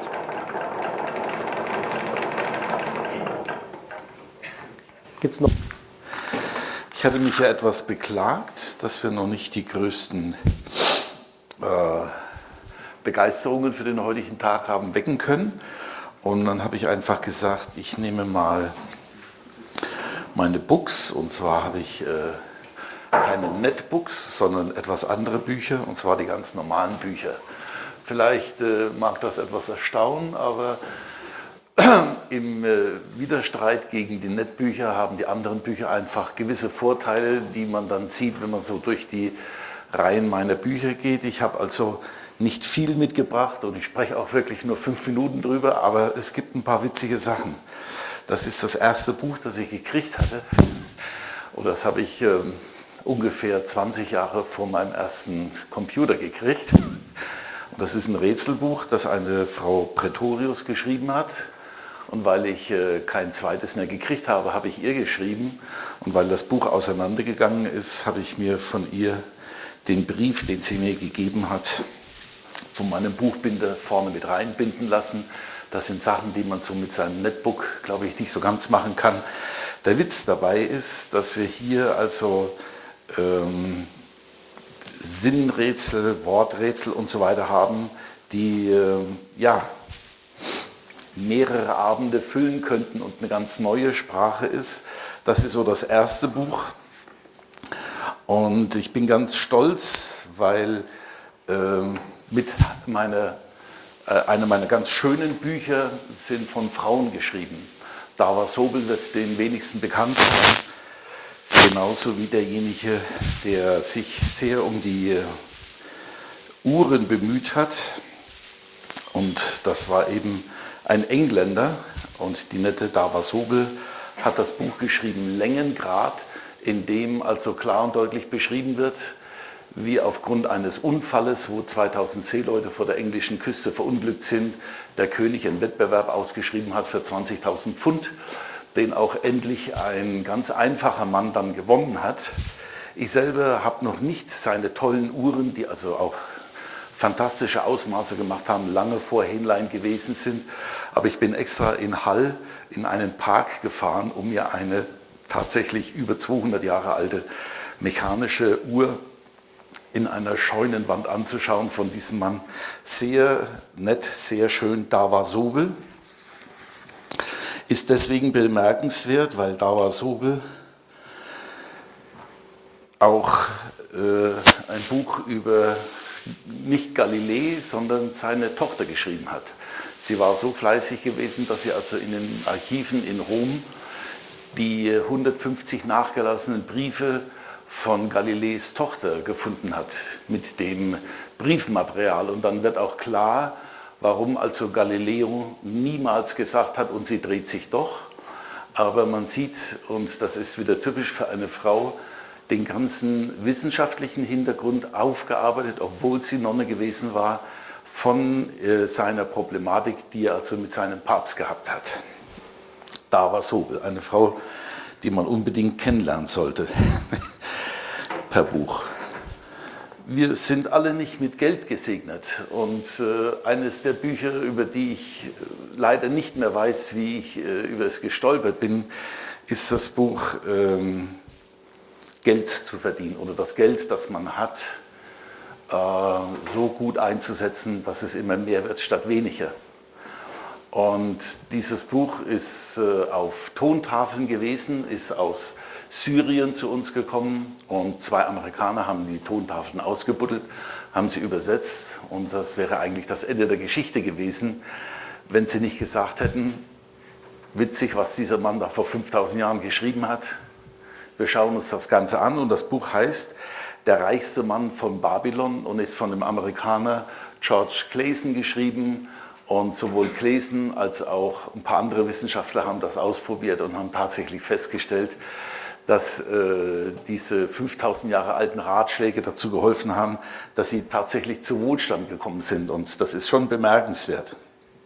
Gibt's noch? Ich hatte mich ja etwas beklagt, dass wir noch nicht die größten äh, Begeisterungen für den heutigen Tag haben wecken können. Und dann habe ich einfach gesagt, ich nehme mal meine Books, und zwar habe ich äh, keine Netbooks, sondern etwas andere Bücher, und zwar die ganz normalen Bücher. Vielleicht äh, mag das etwas erstaunen, aber im äh, Widerstreit gegen die Netbücher haben die anderen Bücher einfach gewisse Vorteile, die man dann sieht, wenn man so durch die Reihen meiner Bücher geht. Ich habe also nicht viel mitgebracht und ich spreche auch wirklich nur fünf Minuten drüber, aber es gibt ein paar witzige Sachen. Das ist das erste Buch, das ich gekriegt hatte. Und das habe ich äh, ungefähr zwanzig Jahre vor meinem ersten Computer gekriegt. Und das ist ein Rätselbuch, das eine Frau Pretorius geschrieben hat. Und weil ich äh, kein zweites mehr gekriegt habe, habe ich ihr geschrieben. Und weil das Buch auseinandergegangen ist, habe ich mir von ihr den Brief, den sie mir gegeben hat, von meinem Buchbinder vorne mit reinbinden lassen. Das sind Sachen, die man so mit seinem Netbook, glaube ich, nicht so ganz machen kann. Der Witz dabei ist, dass wir hier also ähm, Sinnrätsel, Worträtsel und so weiter haben, die äh, ja, mehrere Abende füllen könnten und eine ganz neue Sprache ist. Das ist so das erste Buch. Und ich bin ganz stolz, weil äh, mit meiner Eine meiner ganz schönen Bücher sind von Frauen geschrieben. Dava Sobel wird den wenigsten bekannt sein, genauso wie derjenige, der sich sehr um die Uhren bemüht hat. Und das war eben ein Engländer. Und die nette Dava Sobel hat das Buch geschrieben, Längengrad, in dem also klar und deutlich beschrieben wird, wie aufgrund eines Unfalles, wo zweitausend Seeleute vor der englischen Küste verunglückt sind, der König einen Wettbewerb ausgeschrieben hat für zwanzigtausend Pfund, den auch endlich ein ganz einfacher Mann dann gewonnen hat. Ich selber habe noch nicht seine tollen Uhren, die also auch fantastische Ausmaße gemacht haben, lange vor Henlein gewesen sind. Aber ich bin extra in Hall in einen Park gefahren, um mir eine tatsächlich über zweihundert Jahre alte mechanische Uhr in einer Scheunenwand anzuschauen von diesem Mann. Sehr nett, sehr schön. Davor Sobel ist deswegen bemerkenswert, weil Davor Sobel auch äh, ein Buch über nicht Galilei, sondern seine Tochter geschrieben hat. Sie war so fleißig gewesen, dass sie also in den Archiven in Rom die hundertfünfzig nachgelassenen Briefe von Galileis Tochter gefunden hat mit dem Briefmaterial. Und dann wird auch klar, warum also Galileo niemals gesagt hat, und sie dreht sich doch. Aber man sieht, und das ist wieder typisch für eine Frau, den ganzen wissenschaftlichen Hintergrund aufgearbeitet, obwohl sie Nonne gewesen war, von äh, seiner Problematik, die er also mit seinem Papst gehabt hat. Davor Sobel, eine Frau, die man unbedingt kennenlernen sollte, per Buch. Wir sind alle nicht mit Geld gesegnet und äh, eines der Bücher, über die ich äh, leider nicht mehr weiß, wie ich äh, über es gestolpert bin, ist das Buch ähm, Geld zu verdienen oder das Geld, das man hat, äh, so gut einzusetzen, dass es immer mehr wird statt weniger. Und dieses Buch ist äh, auf Tontafeln gewesen, ist aus Syrien zu uns gekommen und zwei Amerikaner haben die Tontafeln ausgebuddelt, haben sie übersetzt und das wäre eigentlich das Ende der Geschichte gewesen, wenn sie nicht gesagt hätten, witzig, was dieser Mann da vor fünftausend Jahren geschrieben hat. Wir schauen uns das Ganze an und das Buch heißt Der reichste Mann von Babylon und ist von dem Amerikaner George Clason geschrieben. Und sowohl Clason als auch ein paar andere Wissenschaftler haben das ausprobiert und haben tatsächlich festgestellt, dass äh, diese fünftausend Jahre alten Ratschläge dazu geholfen haben, dass sie tatsächlich zu Wohlstand gekommen sind. Und das ist schon bemerkenswert.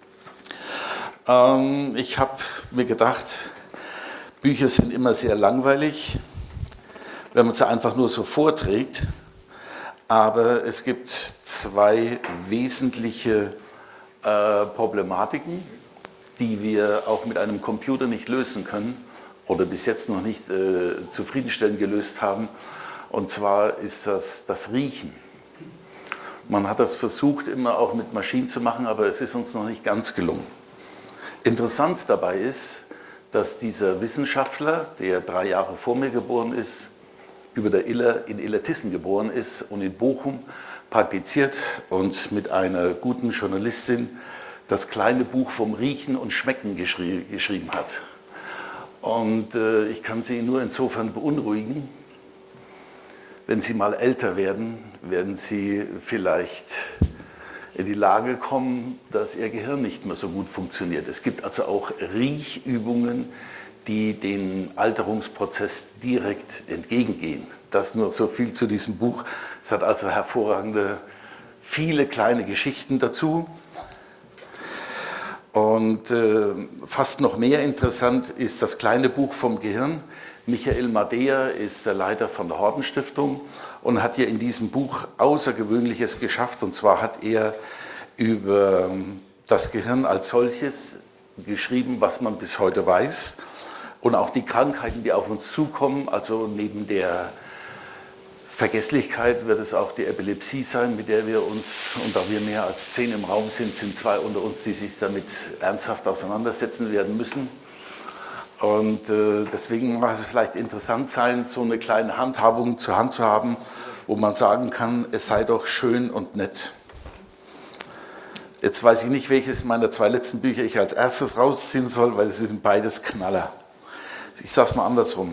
Ähm, ich habe mir gedacht, Bücher sind immer sehr langweilig, wenn man sie einfach nur so vorträgt. Aber es gibt zwei wesentliche äh, Problematiken, die wir auch mit einem Computer nicht lösen können oder bis jetzt noch nicht äh, zufriedenstellend gelöst haben. Und zwar ist das das Riechen. Man hat das versucht, immer auch mit Maschinen zu machen, aber es ist uns noch nicht ganz gelungen. Interessant dabei ist, dass dieser Wissenschaftler, der drei Jahre vor mir geboren ist, über der Iller in Illertissen geboren ist und in Bochum praktiziert und mit einer guten Journalistin das kleine Buch vom Riechen und Schmecken geschrie geschrieben hat. Und äh, ich kann Sie nur insofern beunruhigen, wenn Sie mal älter werden, werden Sie vielleicht in die Lage kommen, dass Ihr Gehirn nicht mehr so gut funktioniert. Es gibt also auch Riechübungen, die den Alterungsprozess direkt entgegengehen. Das nur so viel zu diesem Buch. Es hat also hervorragende, viele kleine Geschichten dazu. Und äh, fast noch mehr interessant ist das kleine Buch vom Gehirn. Michael Madea ist der Leiter von der Horten-Stiftung und hat hier in diesem Buch Außergewöhnliches geschafft. Und zwar hat er über das Gehirn als solches geschrieben, was man bis heute weiß. Und auch die Krankheiten, die auf uns zukommen, also neben der Vergesslichkeit wird es auch die Epilepsie sein, mit der wir uns, und da wir mehr als zehn im Raum sind, sind zwei unter uns, die sich damit ernsthaft auseinandersetzen werden müssen. Und äh, deswegen mag es vielleicht interessant sein, so eine kleine Handhabung zur Hand zu haben, wo man sagen kann, es sei doch schön und nett. Jetzt weiß ich nicht, welches meiner zwei letzten Bücher ich als erstes rausziehen soll, weil es sind beides Knaller. Ich sage es mal andersrum.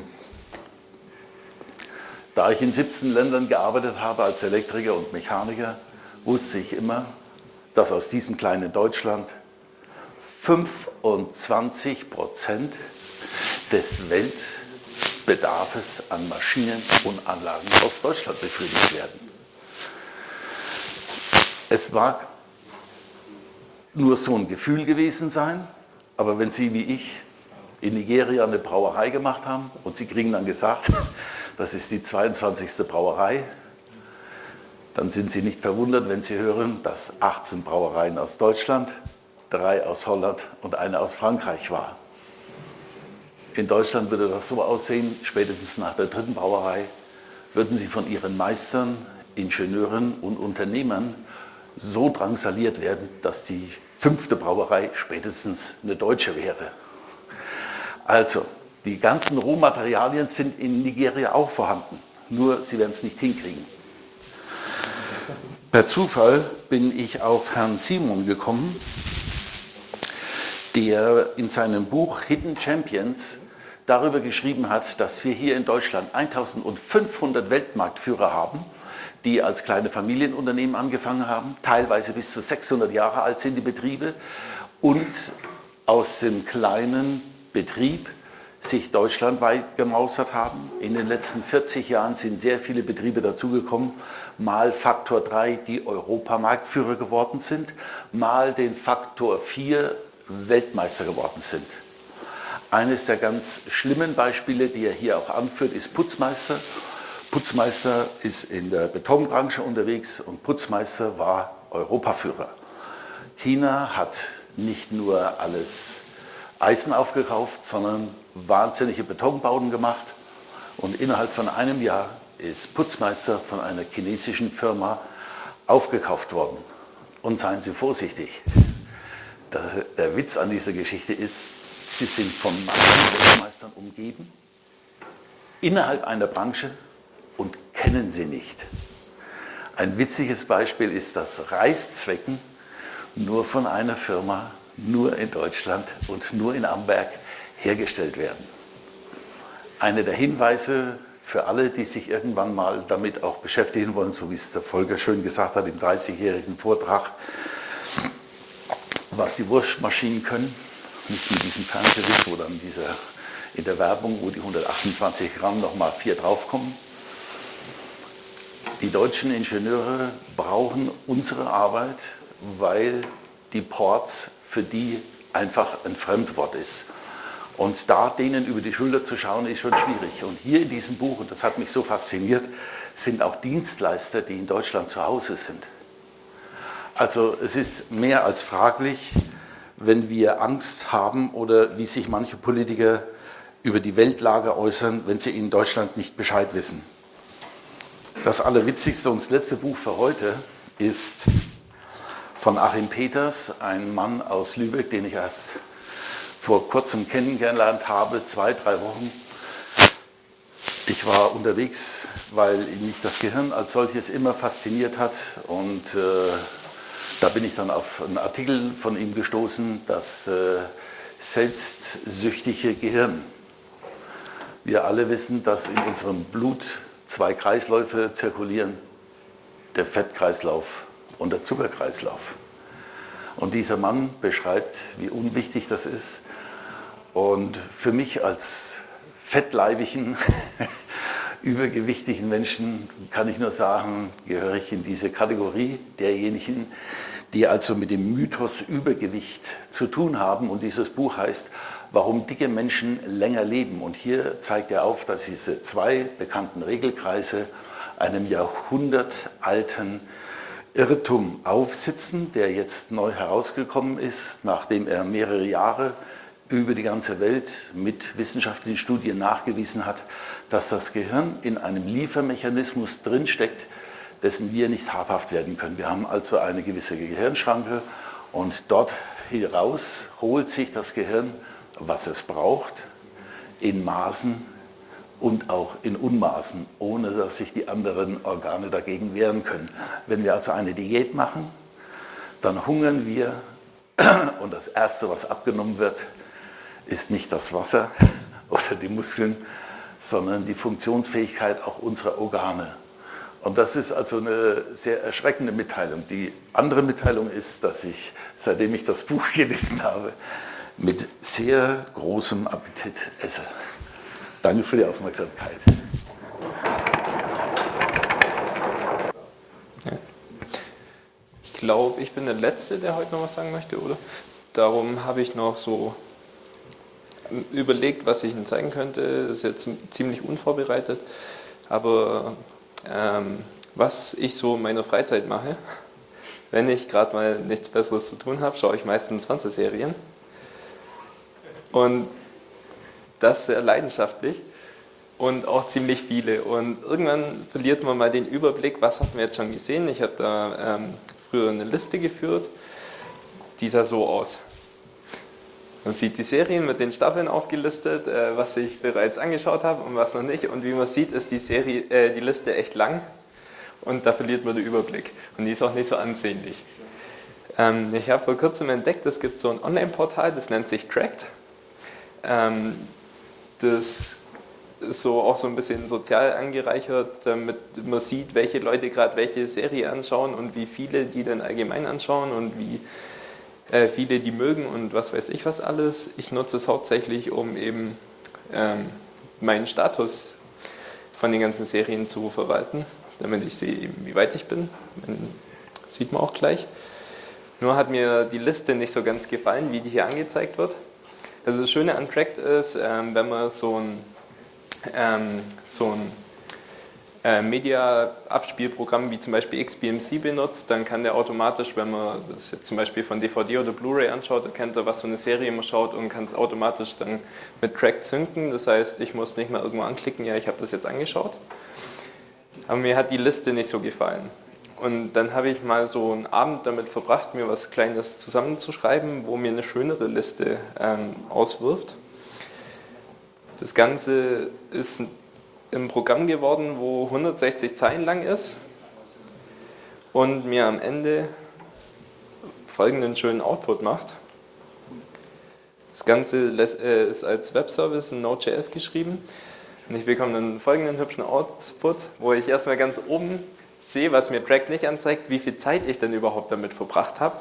Da ich in siebzehn Ländern gearbeitet habe als Elektriker und Mechaniker, wusste ich immer, dass aus diesem kleinen Deutschland fünfundzwanzig Prozent des Weltbedarfes an Maschinen und Anlagen aus Deutschland befriedigt werden. Es mag nur so ein Gefühl gewesen sein, aber wenn Sie wie ich in Nigeria eine Brauerei gemacht haben und Sie kriegen dann gesagt, das ist die zweiundzwanzigste Brauerei, dann sind Sie nicht verwundert, wenn Sie hören, dass achtzehn Brauereien aus Deutschland, drei aus Holland und eine aus Frankreich war. In Deutschland würde das so aussehen, spätestens nach der dritten Brauerei würden Sie von Ihren Meistern, Ingenieuren und Unternehmern so drangsaliert werden, dass die fünfte Brauerei spätestens eine deutsche wäre. Also, die ganzen Rohmaterialien sind in Nigeria auch vorhanden, nur sie werden es nicht hinkriegen. Per Zufall bin ich auf Herrn Simon gekommen, der in seinem Buch Hidden Champions darüber geschrieben hat, dass wir hier in Deutschland eintausendfünfhundert Weltmarktführer haben, die als kleine Familienunternehmen angefangen haben, teilweise bis zu sechshundert Jahre alt sind die Betriebe und aus dem kleinen Betrieb sich deutschlandweit gemausert haben. In den letzten vierzig Jahren sind sehr viele Betriebe dazugekommen, mal Faktor drei, die Europamarktführer geworden sind, mal den Faktor vier Weltmeister geworden sind. Eines der ganz schlimmen Beispiele, die er hier auch anführt, ist Putzmeister. Putzmeister ist in der Betonbranche unterwegs und Putzmeister war Europaführer. China hat nicht nur alles Eisen aufgekauft, sondern wahnsinnige Betonbauten gemacht. Und innerhalb von einem Jahr ist Putzmeister von einer chinesischen Firma aufgekauft worden. Und seien Sie vorsichtig. Der Witz an dieser Geschichte ist, Sie sind von Putzmeistern umgeben, innerhalb einer Branche und kennen sie nicht. Ein witziges Beispiel ist, dass Reißzwecken nur von einer Firma, nur in Deutschland und nur in Amberg hergestellt werden. Einer der Hinweise für alle, die sich irgendwann mal damit auch beschäftigen wollen, so wie es der Volker schön gesagt hat im dreißigjährigen Vortrag, was die Wurstmaschinen können, nicht mit diesem Fernsehwitz, wo dann dieser, in der Werbung, wo die hundertachtundzwanzig Gramm nochmal vier draufkommen. Die deutschen Ingenieure brauchen unsere Arbeit, weil die Ports für die einfach ein Fremdwort ist. Und da denen über die Schulter zu schauen, ist schon schwierig. Und hier in diesem Buch, und das hat mich so fasziniert, sind auch Dienstleister, die in Deutschland zu Hause sind. Also es ist mehr als fraglich, wenn wir Angst haben oder wie sich manche Politiker über die Weltlage äußern, wenn sie in Deutschland nicht Bescheid wissen. Das Allerwitzigste und das letzte Buch für heute ist von Achim Peters, ein Mann aus Lübeck, den ich erst vor kurzem kennengelernt habe, zwei, drei Wochen. Ich war unterwegs, weil mich das Gehirn als solches immer fasziniert hat und äh, da bin ich dann auf einen Artikel von ihm gestoßen, das äh, selbstsüchtige Gehirn. Wir alle wissen, dass in unserem Blut zwei Kreisläufe zirkulieren, der Fettkreislauf und der Zuckerkreislauf. Und dieser Mann beschreibt, wie unwichtig das ist. Und für mich als fettleibigen, übergewichtigen Menschen kann ich nur sagen, gehöre ich in diese Kategorie derjenigen, die also mit dem Mythos Übergewicht zu tun haben. Und dieses Buch heißt, warum dicke Menschen länger leben. Und hier zeigt er auf, dass diese zwei bekannten Regelkreise einem jahrhundertalten Irrtum aufsitzen, der jetzt neu herausgekommen ist, nachdem er mehrere Jahre über die ganze Welt mit wissenschaftlichen Studien nachgewiesen hat, dass das Gehirn in einem Liefermechanismus drinsteckt, dessen wir nicht habhaft werden können. Wir haben also eine gewisse Gehirnschranke und dort heraus holt sich das Gehirn, was es braucht, in Maßen und auch in Unmaßen, ohne dass sich die anderen Organe dagegen wehren können. Wenn wir also eine Diät machen, dann hungern wir und das Erste, was abgenommen wird, ist nicht das Wasser oder die Muskeln, sondern die Funktionsfähigkeit auch unserer Organe. Und das ist also eine sehr erschreckende Mitteilung. Die andere Mitteilung ist, dass ich, seitdem ich das Buch gelesen habe, mit sehr großem Appetit esse. Danke für die Aufmerksamkeit. Ich glaube, ich bin der Letzte, der heute noch was sagen möchte, oder? Darum habe ich noch so überlegt, was ich Ihnen zeigen könnte. Das ist jetzt ziemlich unvorbereitet, aber ähm, was ich so in meiner Freizeit mache. Wenn ich gerade mal nichts Besseres zu tun habe, schaue ich meistens Fernsehserien. Und das sehr leidenschaftlich und auch ziemlich viele. Und irgendwann verliert man mal den Überblick, was hat man jetzt schon gesehen. Ich habe da ähm, früher eine Liste geführt, die sah so aus. Man sieht die Serien mit den Staffeln aufgelistet, äh, was ich bereits angeschaut habe und was noch nicht. Und wie man sieht, ist die, Serie, äh, die Liste echt lang und da verliert man den Überblick. Und die ist auch nicht so ansehnlich. Ähm, ich habe vor kurzem entdeckt, es gibt so ein Online-Portal, das nennt sich Tracked. Ähm, das ist so auch so ein bisschen sozial angereichert, damit man sieht, welche Leute gerade welche Serie anschauen und wie viele die dann allgemein anschauen und wie äh, viele die mögen und was weiß ich was alles. Ich nutze es hauptsächlich, um eben ähm, meinen Status von den ganzen Serien zu verwalten, damit ich sehe, wie weit ich bin. Das sieht man auch gleich. Nur hat mir die Liste nicht so ganz gefallen, wie die hier angezeigt wird. Also das Schöne an Tracked ist, ähm, wenn man so ein, ähm, so ein äh, Media-Abspielprogramm wie zum Beispiel X B M C benutzt, dann kann der automatisch, wenn man das jetzt zum Beispiel von D V D oder Blu-ray anschaut, erkennt er, was für eine Serie man schaut und kann es automatisch dann mit Tracked synken. Das heißt, ich muss nicht mehr irgendwo anklicken, ja, ich habe das jetzt angeschaut. Aber mir hat die Liste nicht so gefallen. Und dann habe ich mal so einen Abend damit verbracht, mir was Kleines zusammenzuschreiben, wo mir eine schönere Liste ähm, auswirft. Das Ganze ist ein Programm geworden, wo hundertsechzig Zeilen lang ist und mir am Ende folgenden schönen Output macht. Das Ganze ist als Webservice in Node.js geschrieben und ich bekomme dann folgenden hübschen Output, wo ich erstmal ganz oben sehe, was mir Tracked nicht anzeigt, wie viel Zeit ich denn überhaupt damit verbracht habe.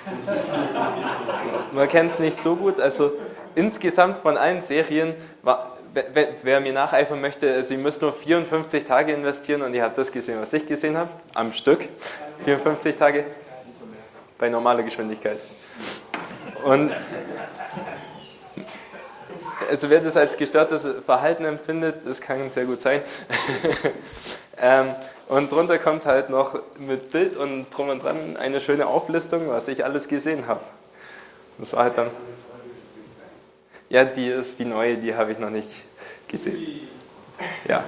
Man kennt es nicht so gut, also insgesamt von allen Serien, war, wer, wer mir nacheifern möchte, Sie müssen nur vierundfünfzig Tage investieren und ihr habt das gesehen, was ich gesehen habe, am Stück, vierundfünfzig Tage bei normaler Geschwindigkeit. Und also wer das als gestörtes Verhalten empfindet, das kann sehr gut sein. ähm, Und drunter kommt halt noch mit Bild und drum und dran eine schöne Auflistung, was ich alles gesehen habe. Das war halt dann... Ja, die ist die neue, die habe ich noch nicht gesehen. Ja.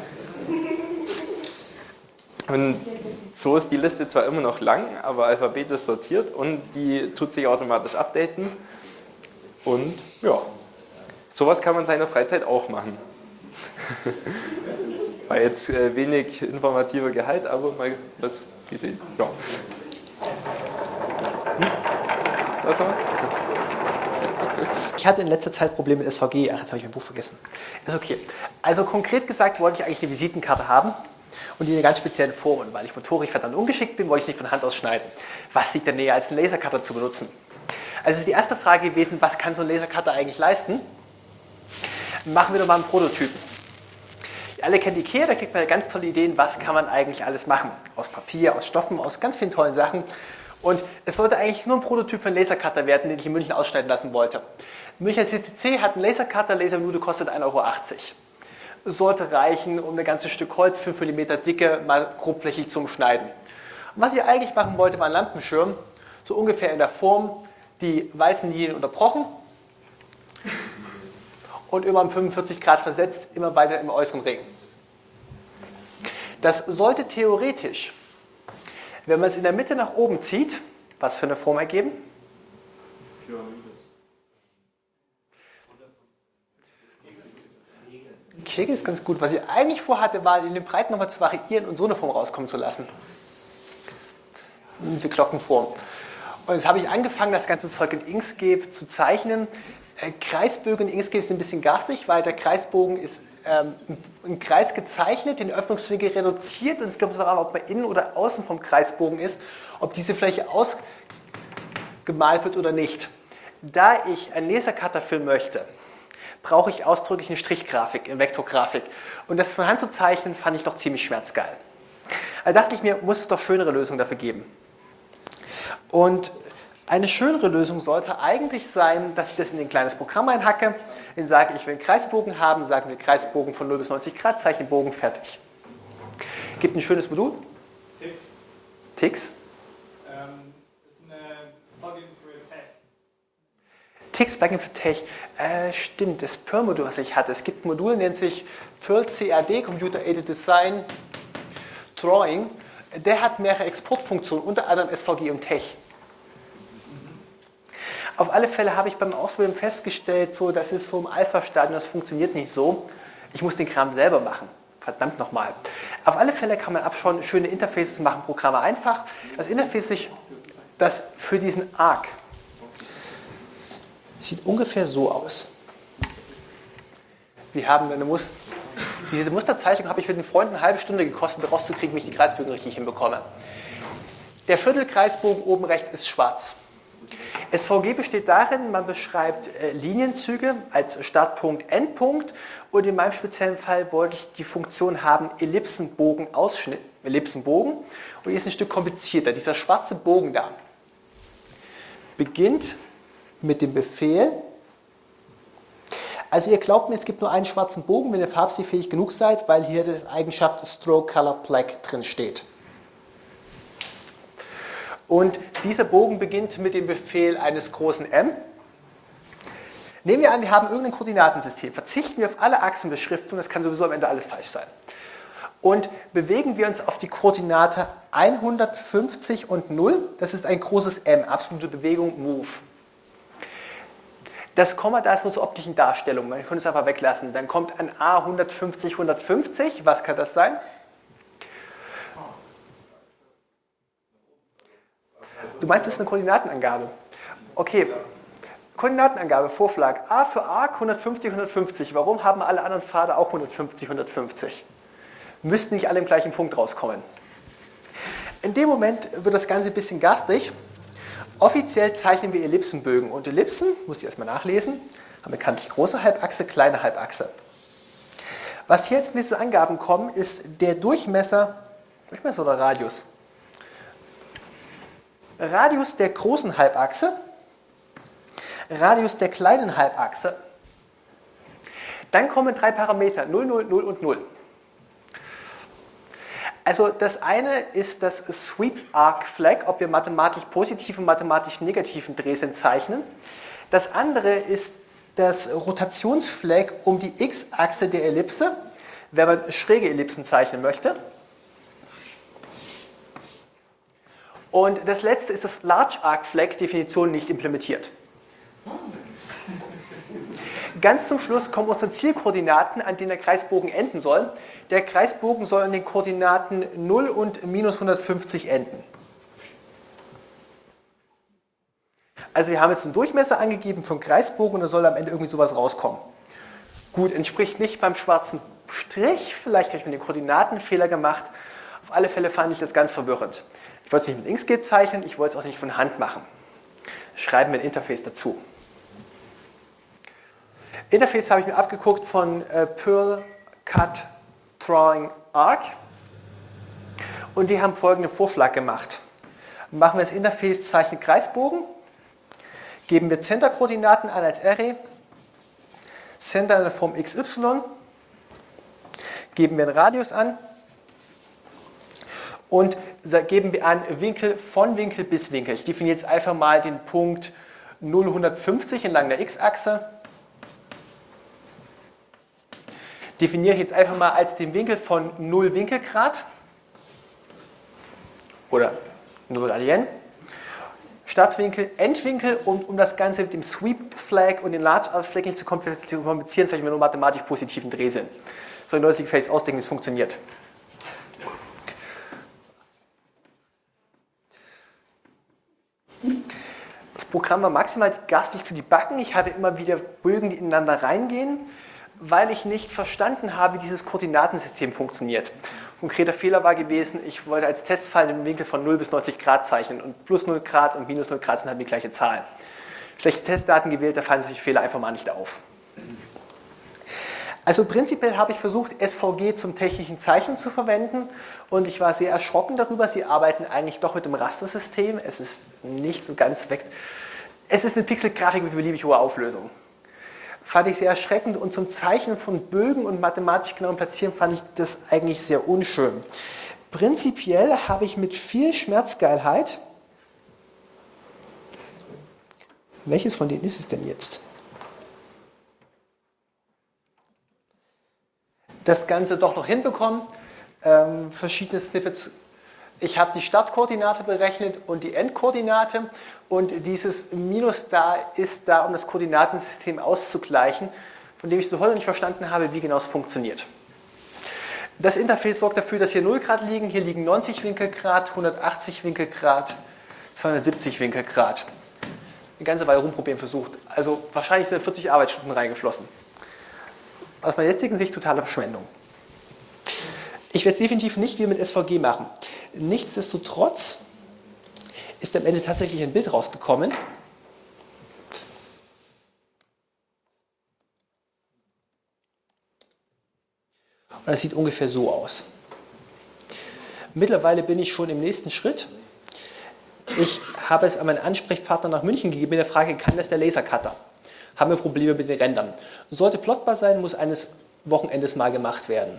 Und so ist die Liste zwar immer noch lang, aber alphabetisch sortiert und die tut sich automatisch updaten. Und ja, sowas kann man in seiner Freizeit auch machen. War jetzt äh, wenig informativer Gehalt, aber mal was gesehen. Ja. Hm? Was noch? Ich hatte in letzter Zeit Probleme mit S V G. Ach, jetzt habe ich mein Buch vergessen. Ist okay. Also konkret gesagt wollte ich eigentlich eine Visitenkarte haben und die in einer ganz speziellen Form. Und weil ich motorisch verdammt ungeschickt bin, wollte ich es nicht von Hand aus schneiden. Was liegt denn näher, als einen Lasercutter zu benutzen? Also ist die erste Frage gewesen, was kann so ein Lasercutter eigentlich leisten? Machen wir doch mal einen Prototypen. Ihr alle kennt Ikea, da kriegt man ja ganz tolle Ideen, was kann man eigentlich alles machen. Aus Papier, aus Stoffen, aus ganz vielen tollen Sachen. Und es sollte eigentlich nur ein Prototyp für einen Lasercutter werden, den ich in München ausschneiden lassen wollte. Münchner C C C hat einen Lasercutter, Laserminute kostet ein Euro achtzig. Sollte reichen, um ein ganzes Stück Holz, fünf Millimeter Dicke, mal grobflächig zu umschneiden. Und was ich eigentlich machen wollte, war ein Lampenschirm, so ungefähr in der Form, die weißen Linien unterbrochen und immer um fünfundvierzig Grad versetzt, immer weiter im äußeren Ring. Das sollte theoretisch, wenn man es in der Mitte nach oben zieht, was für eine Form ergeben? Kegel ist ganz gut. Was ich eigentlich vorhatte, war, in den Breiten nochmal zu variieren und so eine Form rauskommen zu lassen. Die Glockenform. Und jetzt habe ich angefangen, das ganze Zeug in Inkscape zu zeichnen. Äh, Kreisbögen in Inkscape sind ein bisschen garstig, weil der Kreisbogen ist ähm, ein Kreis gezeichnet, den Öffnungswinkel reduziert und es kommt darauf an, ob man innen oder außen vom Kreisbogen ist, ob diese Fläche ausgemalt wird oder nicht. Da ich einen Lasercutter filmen möchte, brauche ich ausdrücklich eine Strichgrafik, eine Vektorgrafik. Und das von Hand zu zeichnen, fand ich doch ziemlich schmerzgeil. Da dachte ich mir, muss es doch schönere Lösungen dafür geben. Und eine schönere Lösung sollte eigentlich sein, dass ich das in ein kleines Programm einhacke, dann sage ich, will einen Kreisbogen haben, sagen wir Kreisbogen von null bis neunzig Grad, Zeichenbogen, fertig. Gibt ein schönes Modul, Tix. Tix? Ähm, das ist eine Plugin für Tech. Tix Plugin für Tech. Äh, stimmt, das Perl-Modul, was ich hatte. Es gibt ein Modul, nennt sich Perl C A D, Computer Aided Design Drawing. Der hat mehrere Exportfunktionen, unter anderem S V G und Tech. Auf alle Fälle habe ich beim Ausprobieren festgestellt, so, das ist so im Alpha-Stadium, das funktioniert nicht so. Ich muss den Kram selber machen. Verdammt nochmal. Auf alle Fälle kann man abschauen, schöne Interfaces machen, Programme einfach. Das Interface, sich, das für diesen Arc, sieht ungefähr so aus. Wir haben eine Muster. Diese Musterzeichnung habe ich mit den Freunden eine halbe Stunde gekostet, rauszukriegen, wie ich die Kreisbögen richtig hinbekomme. Der Viertelkreisbogen oben rechts ist schwarz. S V G besteht darin, man beschreibt äh, Linienzüge als Startpunkt, Endpunkt und in meinem speziellen Fall wollte ich die Funktion haben Ellipsenbogen, Ausschnitt, Ellipsenbogen und hier ist ein Stück komplizierter. Dieser schwarze Bogen da beginnt mit dem Befehl. Also ihr glaubt mir, es gibt nur einen schwarzen Bogen, wenn ihr farbsehfähig genug seid, weil hier die Eigenschaft Stroke Color Black drin steht. Und dieser Bogen beginnt mit dem Befehl eines großen M. Nehmen wir an, wir haben irgendein Koordinatensystem. Verzichten wir auf alle Achsenbeschriftung, das kann sowieso am Ende alles falsch sein. Und bewegen wir uns auf die Koordinate hundertfünfzig und null, das ist ein großes M, absolute Bewegung, Move. Das Komma da ist nur zur optischen Darstellung, man könnte es einfach weglassen. Dann kommt ein A hundertfünfzig, hundertfünfzig, was kann das sein? Du meinst, es ist eine Koordinatenangabe? Okay, Koordinatenangabe, Vorschlag. A für Arc hundertfünfzig, hundertfünfzig. Warum haben alle anderen Pfade auch hundertfünfzig, hundertfünfzig? Müssten nicht alle im gleichen Punkt rauskommen. In dem Moment wird das Ganze ein bisschen garstig. Offiziell zeichnen wir Ellipsenbögen. Und Ellipsen, muss ich erstmal nachlesen, haben bekanntlich große Halbachse, kleine Halbachse. Was hier jetzt in diese Angaben kommen, ist der Durchmesser, Durchmesser oder Radius? Radius der großen Halbachse, Radius der kleinen Halbachse. Dann kommen drei Parameter, null, null, null und null. Also das eine ist das Sweep Arc Flag, ob wir mathematisch positiven und mathematisch negativen Drehsinn zeichnen. Das andere ist das Rotationsflag um die X-Achse der Ellipse, wenn man schräge Ellipsen zeichnen möchte. Und das letzte ist das Large Arc Flag, Definition nicht implementiert. Ganz zum Schluss kommen unsere Zielkoordinaten, an denen der Kreisbogen enden soll. Der Kreisbogen soll an den Koordinaten null und minus hundertfünfzig enden. Also wir haben jetzt einen Durchmesser angegeben vom Kreisbogen und da soll am Ende irgendwie sowas rauskommen. Gut, entspricht nicht beim schwarzen Strich, vielleicht habe ich mit den Koordinaten einen Fehler gemacht. Auf alle Fälle fand ich das ganz verwirrend. Ich wollte es nicht mit Inkscape zeichnen, ich wollte es auch nicht von Hand machen. Schreiben wir ein Interface dazu. Interface habe ich mir abgeguckt von äh, Perl Cut Drawing Arc und die haben folgenden Vorschlag gemacht. Machen wir das Interface, zeichnen Kreisbogen, geben wir Center-Koordinaten an als Array, Center in der Form X Y, geben wir einen Radius an und geben wir an Winkel von Winkel bis Winkel. Ich definiere jetzt einfach mal den Punkt null, hundertfünfzig entlang der X-Achse. Definiere ich jetzt einfach mal als den Winkel von null Winkelgrad oder null Radien. Startwinkel, Endwinkel und um das Ganze mit dem Sweep Flag und den Large Arc Flag nicht zu komplizieren, zeichnen wir nur mathematisch positiven Drehsinn. So ein neues Interface ausdenken, wie es funktioniert. Das Programm war maximal garstig zu debuggen. Ich hatte immer wieder Bögen, die ineinander reingehen, weil ich nicht verstanden habe, wie dieses Koordinatensystem funktioniert. Konkreter Fehler war gewesen, ich wollte als Testfall einen Winkel von null bis neunzig Grad zeichnen und plus null Grad und minus null Grad sind halt die gleiche Zahl. Schlechte Testdaten gewählt, da fallen solche Fehler einfach mal nicht auf. Also prinzipiell habe ich versucht, S V G zum technischen Zeichnen zu verwenden und ich war sehr erschrocken darüber, sie arbeiten eigentlich doch mit dem Rastersystem, es ist nicht so ganz weg. Es ist eine Pixelgrafik mit beliebig hoher Auflösung. Fand ich sehr erschreckend und zum Zeichnen von Bögen und mathematisch genauen Platzieren fand ich das eigentlich sehr unschön. Prinzipiell habe ich mit viel Schmerzgeilheit, welches von denen ist es denn jetzt? Das Ganze doch noch hinbekommen, ähm, verschiedene Snippets. Ich habe die Startkoordinate berechnet und die Endkoordinate und dieses Minus da ist da, um das Koordinatensystem auszugleichen, von dem ich so heute nicht verstanden habe, wie genau es funktioniert. Das Interface sorgt dafür, dass hier null Grad liegen, hier liegen neunzig Winkelgrad, hundertachtzig Winkelgrad, zweihundertsiebzig Winkelgrad. Eine ganze Weile rumprobieren versucht. Also wahrscheinlich sind vierzig Arbeitsstunden reingeflossen. Aus meiner jetzigen Sicht totale Verschwendung. Ich werde es definitiv nicht wie mit S V G machen. Nichtsdestotrotz ist am Ende tatsächlich ein Bild rausgekommen. Und das sieht ungefähr so aus. Mittlerweile bin ich schon im nächsten Schritt. Ich habe es an meinen Ansprechpartner nach München gegeben mit der Frage, kann das der Lasercutter? Haben wir Probleme mit den Rändern? Sollte plotbar sein, muss eines Wochenendes mal gemacht werden.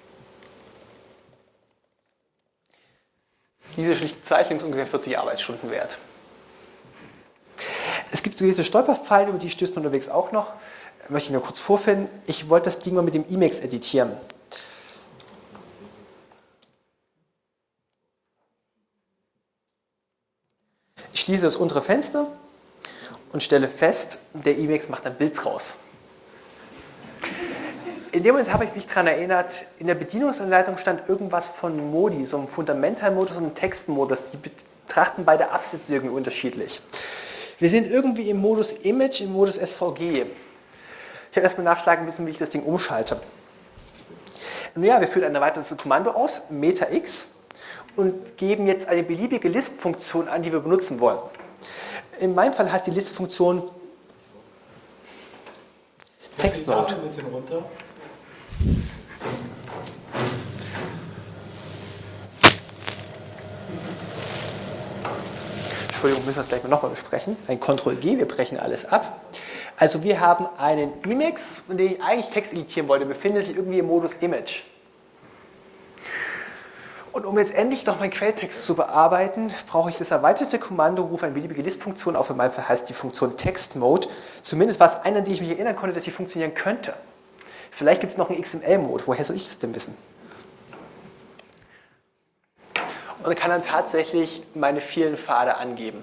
Diese schlichte Zeichnung ist ungefähr vierzig Arbeitsstunden wert. Es gibt gewisse Stolperfallen, über die stößt man unterwegs auch noch. Möchte ich nur kurz vorfinden. Ich wollte das Ding mal mit dem Emacs editieren. Ich schließe das untere Fenster und stelle fest, der Emacs macht ein Bild draus. In dem Moment habe ich mich daran erinnert, in der Bedienungsanleitung stand irgendwas von Modi, so einem Fundamentalmodus und einem Textmodus. Die betrachten beide Absätze irgendwie unterschiedlich. Wir sind irgendwie im Modus Image, im Modus S V G. Ich habe erstmal nachschlagen müssen, wie ich das Ding umschalte. Nun ja, wir führen ein erweitertes Kommando aus, meta-x, und geben jetzt eine beliebige Lisp-Funktion an, die wir benutzen wollen. In meinem Fall heißt die Lisp-Funktion TextMode. Ein bisschen runter. Entschuldigung, müssen wir das gleich mal nochmal besprechen. Ein Ctrl G, wir brechen alles ab. Also wir haben einen Emacs, von dem ich eigentlich Text editieren wollte, befindet sich irgendwie im Modus Image. Und um jetzt endlich noch meinen Quelltext zu bearbeiten, brauche ich das erweiterte Kommando, rufe eine beliebige List-Funktion auf. In meinem Fall heißt die Funktion TextMode. Zumindest war es eine, an die ich mich erinnern konnte, dass sie funktionieren könnte. Vielleicht gibt es noch einen X M L-Mode. Woher soll ich das denn wissen? Und kann dann tatsächlich meine vielen Pfade angeben.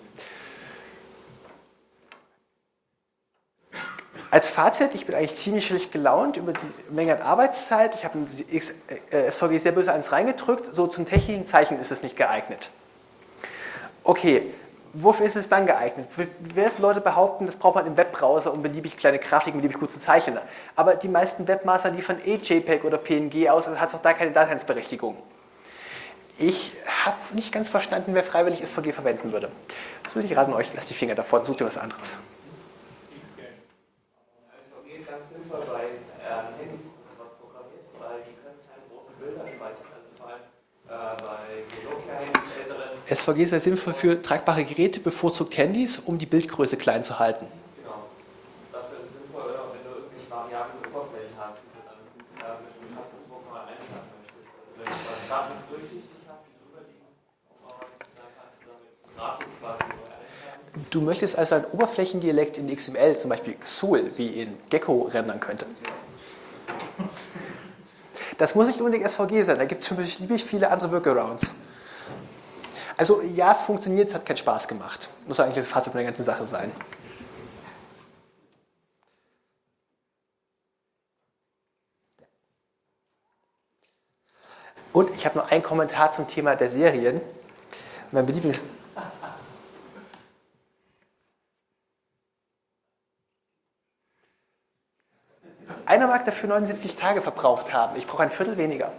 Als Fazit, ich bin eigentlich ziemlich schlecht gelaunt über die Menge an Arbeitszeit. Ich habe S V G sehr böse eins reingedrückt. So zum technischen Zeichnen ist es nicht geeignet. Okay, wofür ist es dann geeignet? Wer es Leute behaupten, das braucht man im Webbrowser, um beliebig kleine Grafiken beliebig gut zu zeichnen. Aber die meisten Webmaster liefern eh JPEG oder P N G aus, also hat es auch da keine Daseinsberechtigung. Ich habe nicht ganz verstanden, wer freiwillig S V G verwenden würde. So würde ich raten euch, lasst die Finger davon, sucht ihr was anderes. S V G ist ganz sinnvoll bei ähm, Handys, wo man was programmiert, weil die können keine großen Bilder speichern, also vor allem äh, bei Nokia-Handys, älteren. S V G ist sehr sinnvoll für tragbare Geräte, bevorzugt Handys, um die Bildgröße klein zu halten. Genau. Dafür ist es sinnvoll, oder wenn du irgendwelche variable Oberflächen hast, die du dann äh, mit dem Tastendruck mal einschalten möchtest. Also wenn du was Grafis durchsichtig hast, die drüber liegen, und dann kannst du damit Grafik quasi so einschalten. Du möchtest also ein Oberflächendialekt in X M L, zum Beispiel X U L, wie in Gecko rendern könnte. Das muss nicht unbedingt S V G sein, da gibt es schon beliebig viele andere Workarounds. Also ja, es funktioniert, es hat keinen Spaß gemacht. Muss eigentlich das Fazit von der ganzen Sache sein. Und ich habe noch einen Kommentar zum Thema der Serien. Mein beliebiges... Einer mag dafür neunundsiebzig Tage verbraucht haben. Ich brauche ein Viertel weniger.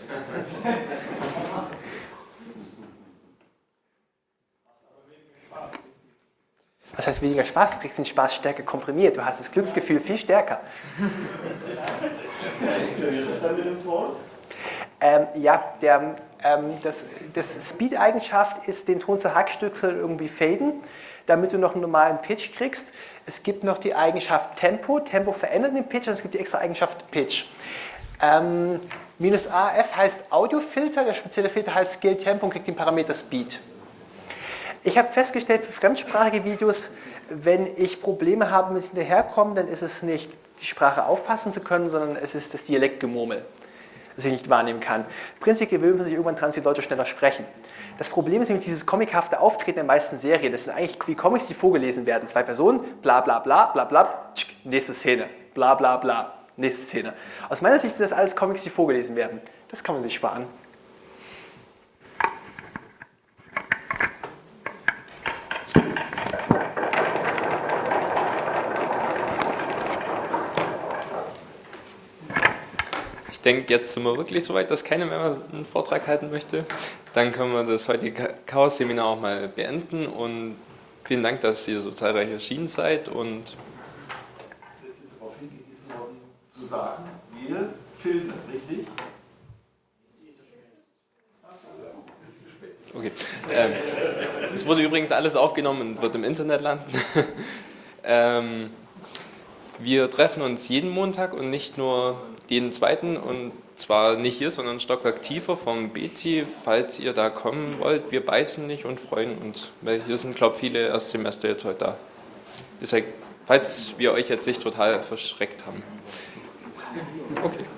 Was heißt weniger Spaß? Du kriegst den Spaß stärker komprimiert. Du hast das Glücksgefühl viel stärker. Funktioniert das dann mit dem Ton? Ähm, ja, der, ähm, das, das Speed-Eigenschaft ist, den Ton zu Hackstückseln irgendwie faden, damit du noch einen normalen Pitch kriegst. Es gibt noch die Eigenschaft Tempo. Tempo verändert den Pitch und es gibt die extra Eigenschaft Pitch. Ähm, Minus A F heißt Audiofilter, der spezielle Filter heißt Scale Tempo und kriegt den Parameter Speed. Ich habe festgestellt, für fremdsprachige Videos, wenn ich Probleme habe mit hinterherkommen, dann ist es nicht, die Sprache auffassen zu können, sondern es ist das Dialektgemurmel, das ich nicht wahrnehmen kann. Prinzipiell gewöhnt man sich irgendwann dran, dass die Leute schneller sprechen. Das Problem ist nämlich dieses comichafte Auftreten der meisten Serien. Das sind eigentlich wie Comics, die vorgelesen werden. Zwei Personen, bla bla bla, bla bla, tschk, nächste Szene, bla bla bla, nächste Szene. Aus meiner Sicht sind das alles Comics, die vorgelesen werden. Das kann man sich sparen. Ich denke, jetzt sind wir wirklich so weit, dass keiner mehr einen Vortrag halten möchte. Dann können wir das heutige Chaos-Seminar auch mal beenden und vielen Dank, dass ihr so zahlreich erschienen seid. Und Es ist darauf hingewiesen worden, zu sagen, wir filmen, richtig? okay. Ähm, es wurde übrigens alles aufgenommen und wird im Internet landen. ähm, wir treffen uns jeden Montag und nicht nur jeden zweiten, und zwar nicht hier, sondern ein Stockwerk tiefer vom B T, falls ihr da kommen wollt. Wir beißen nicht und freuen uns, weil hier sind, glaube ich, viele Erstsemester jetzt heute da. Ist halt, falls wir euch jetzt nicht total verschreckt haben. Okay.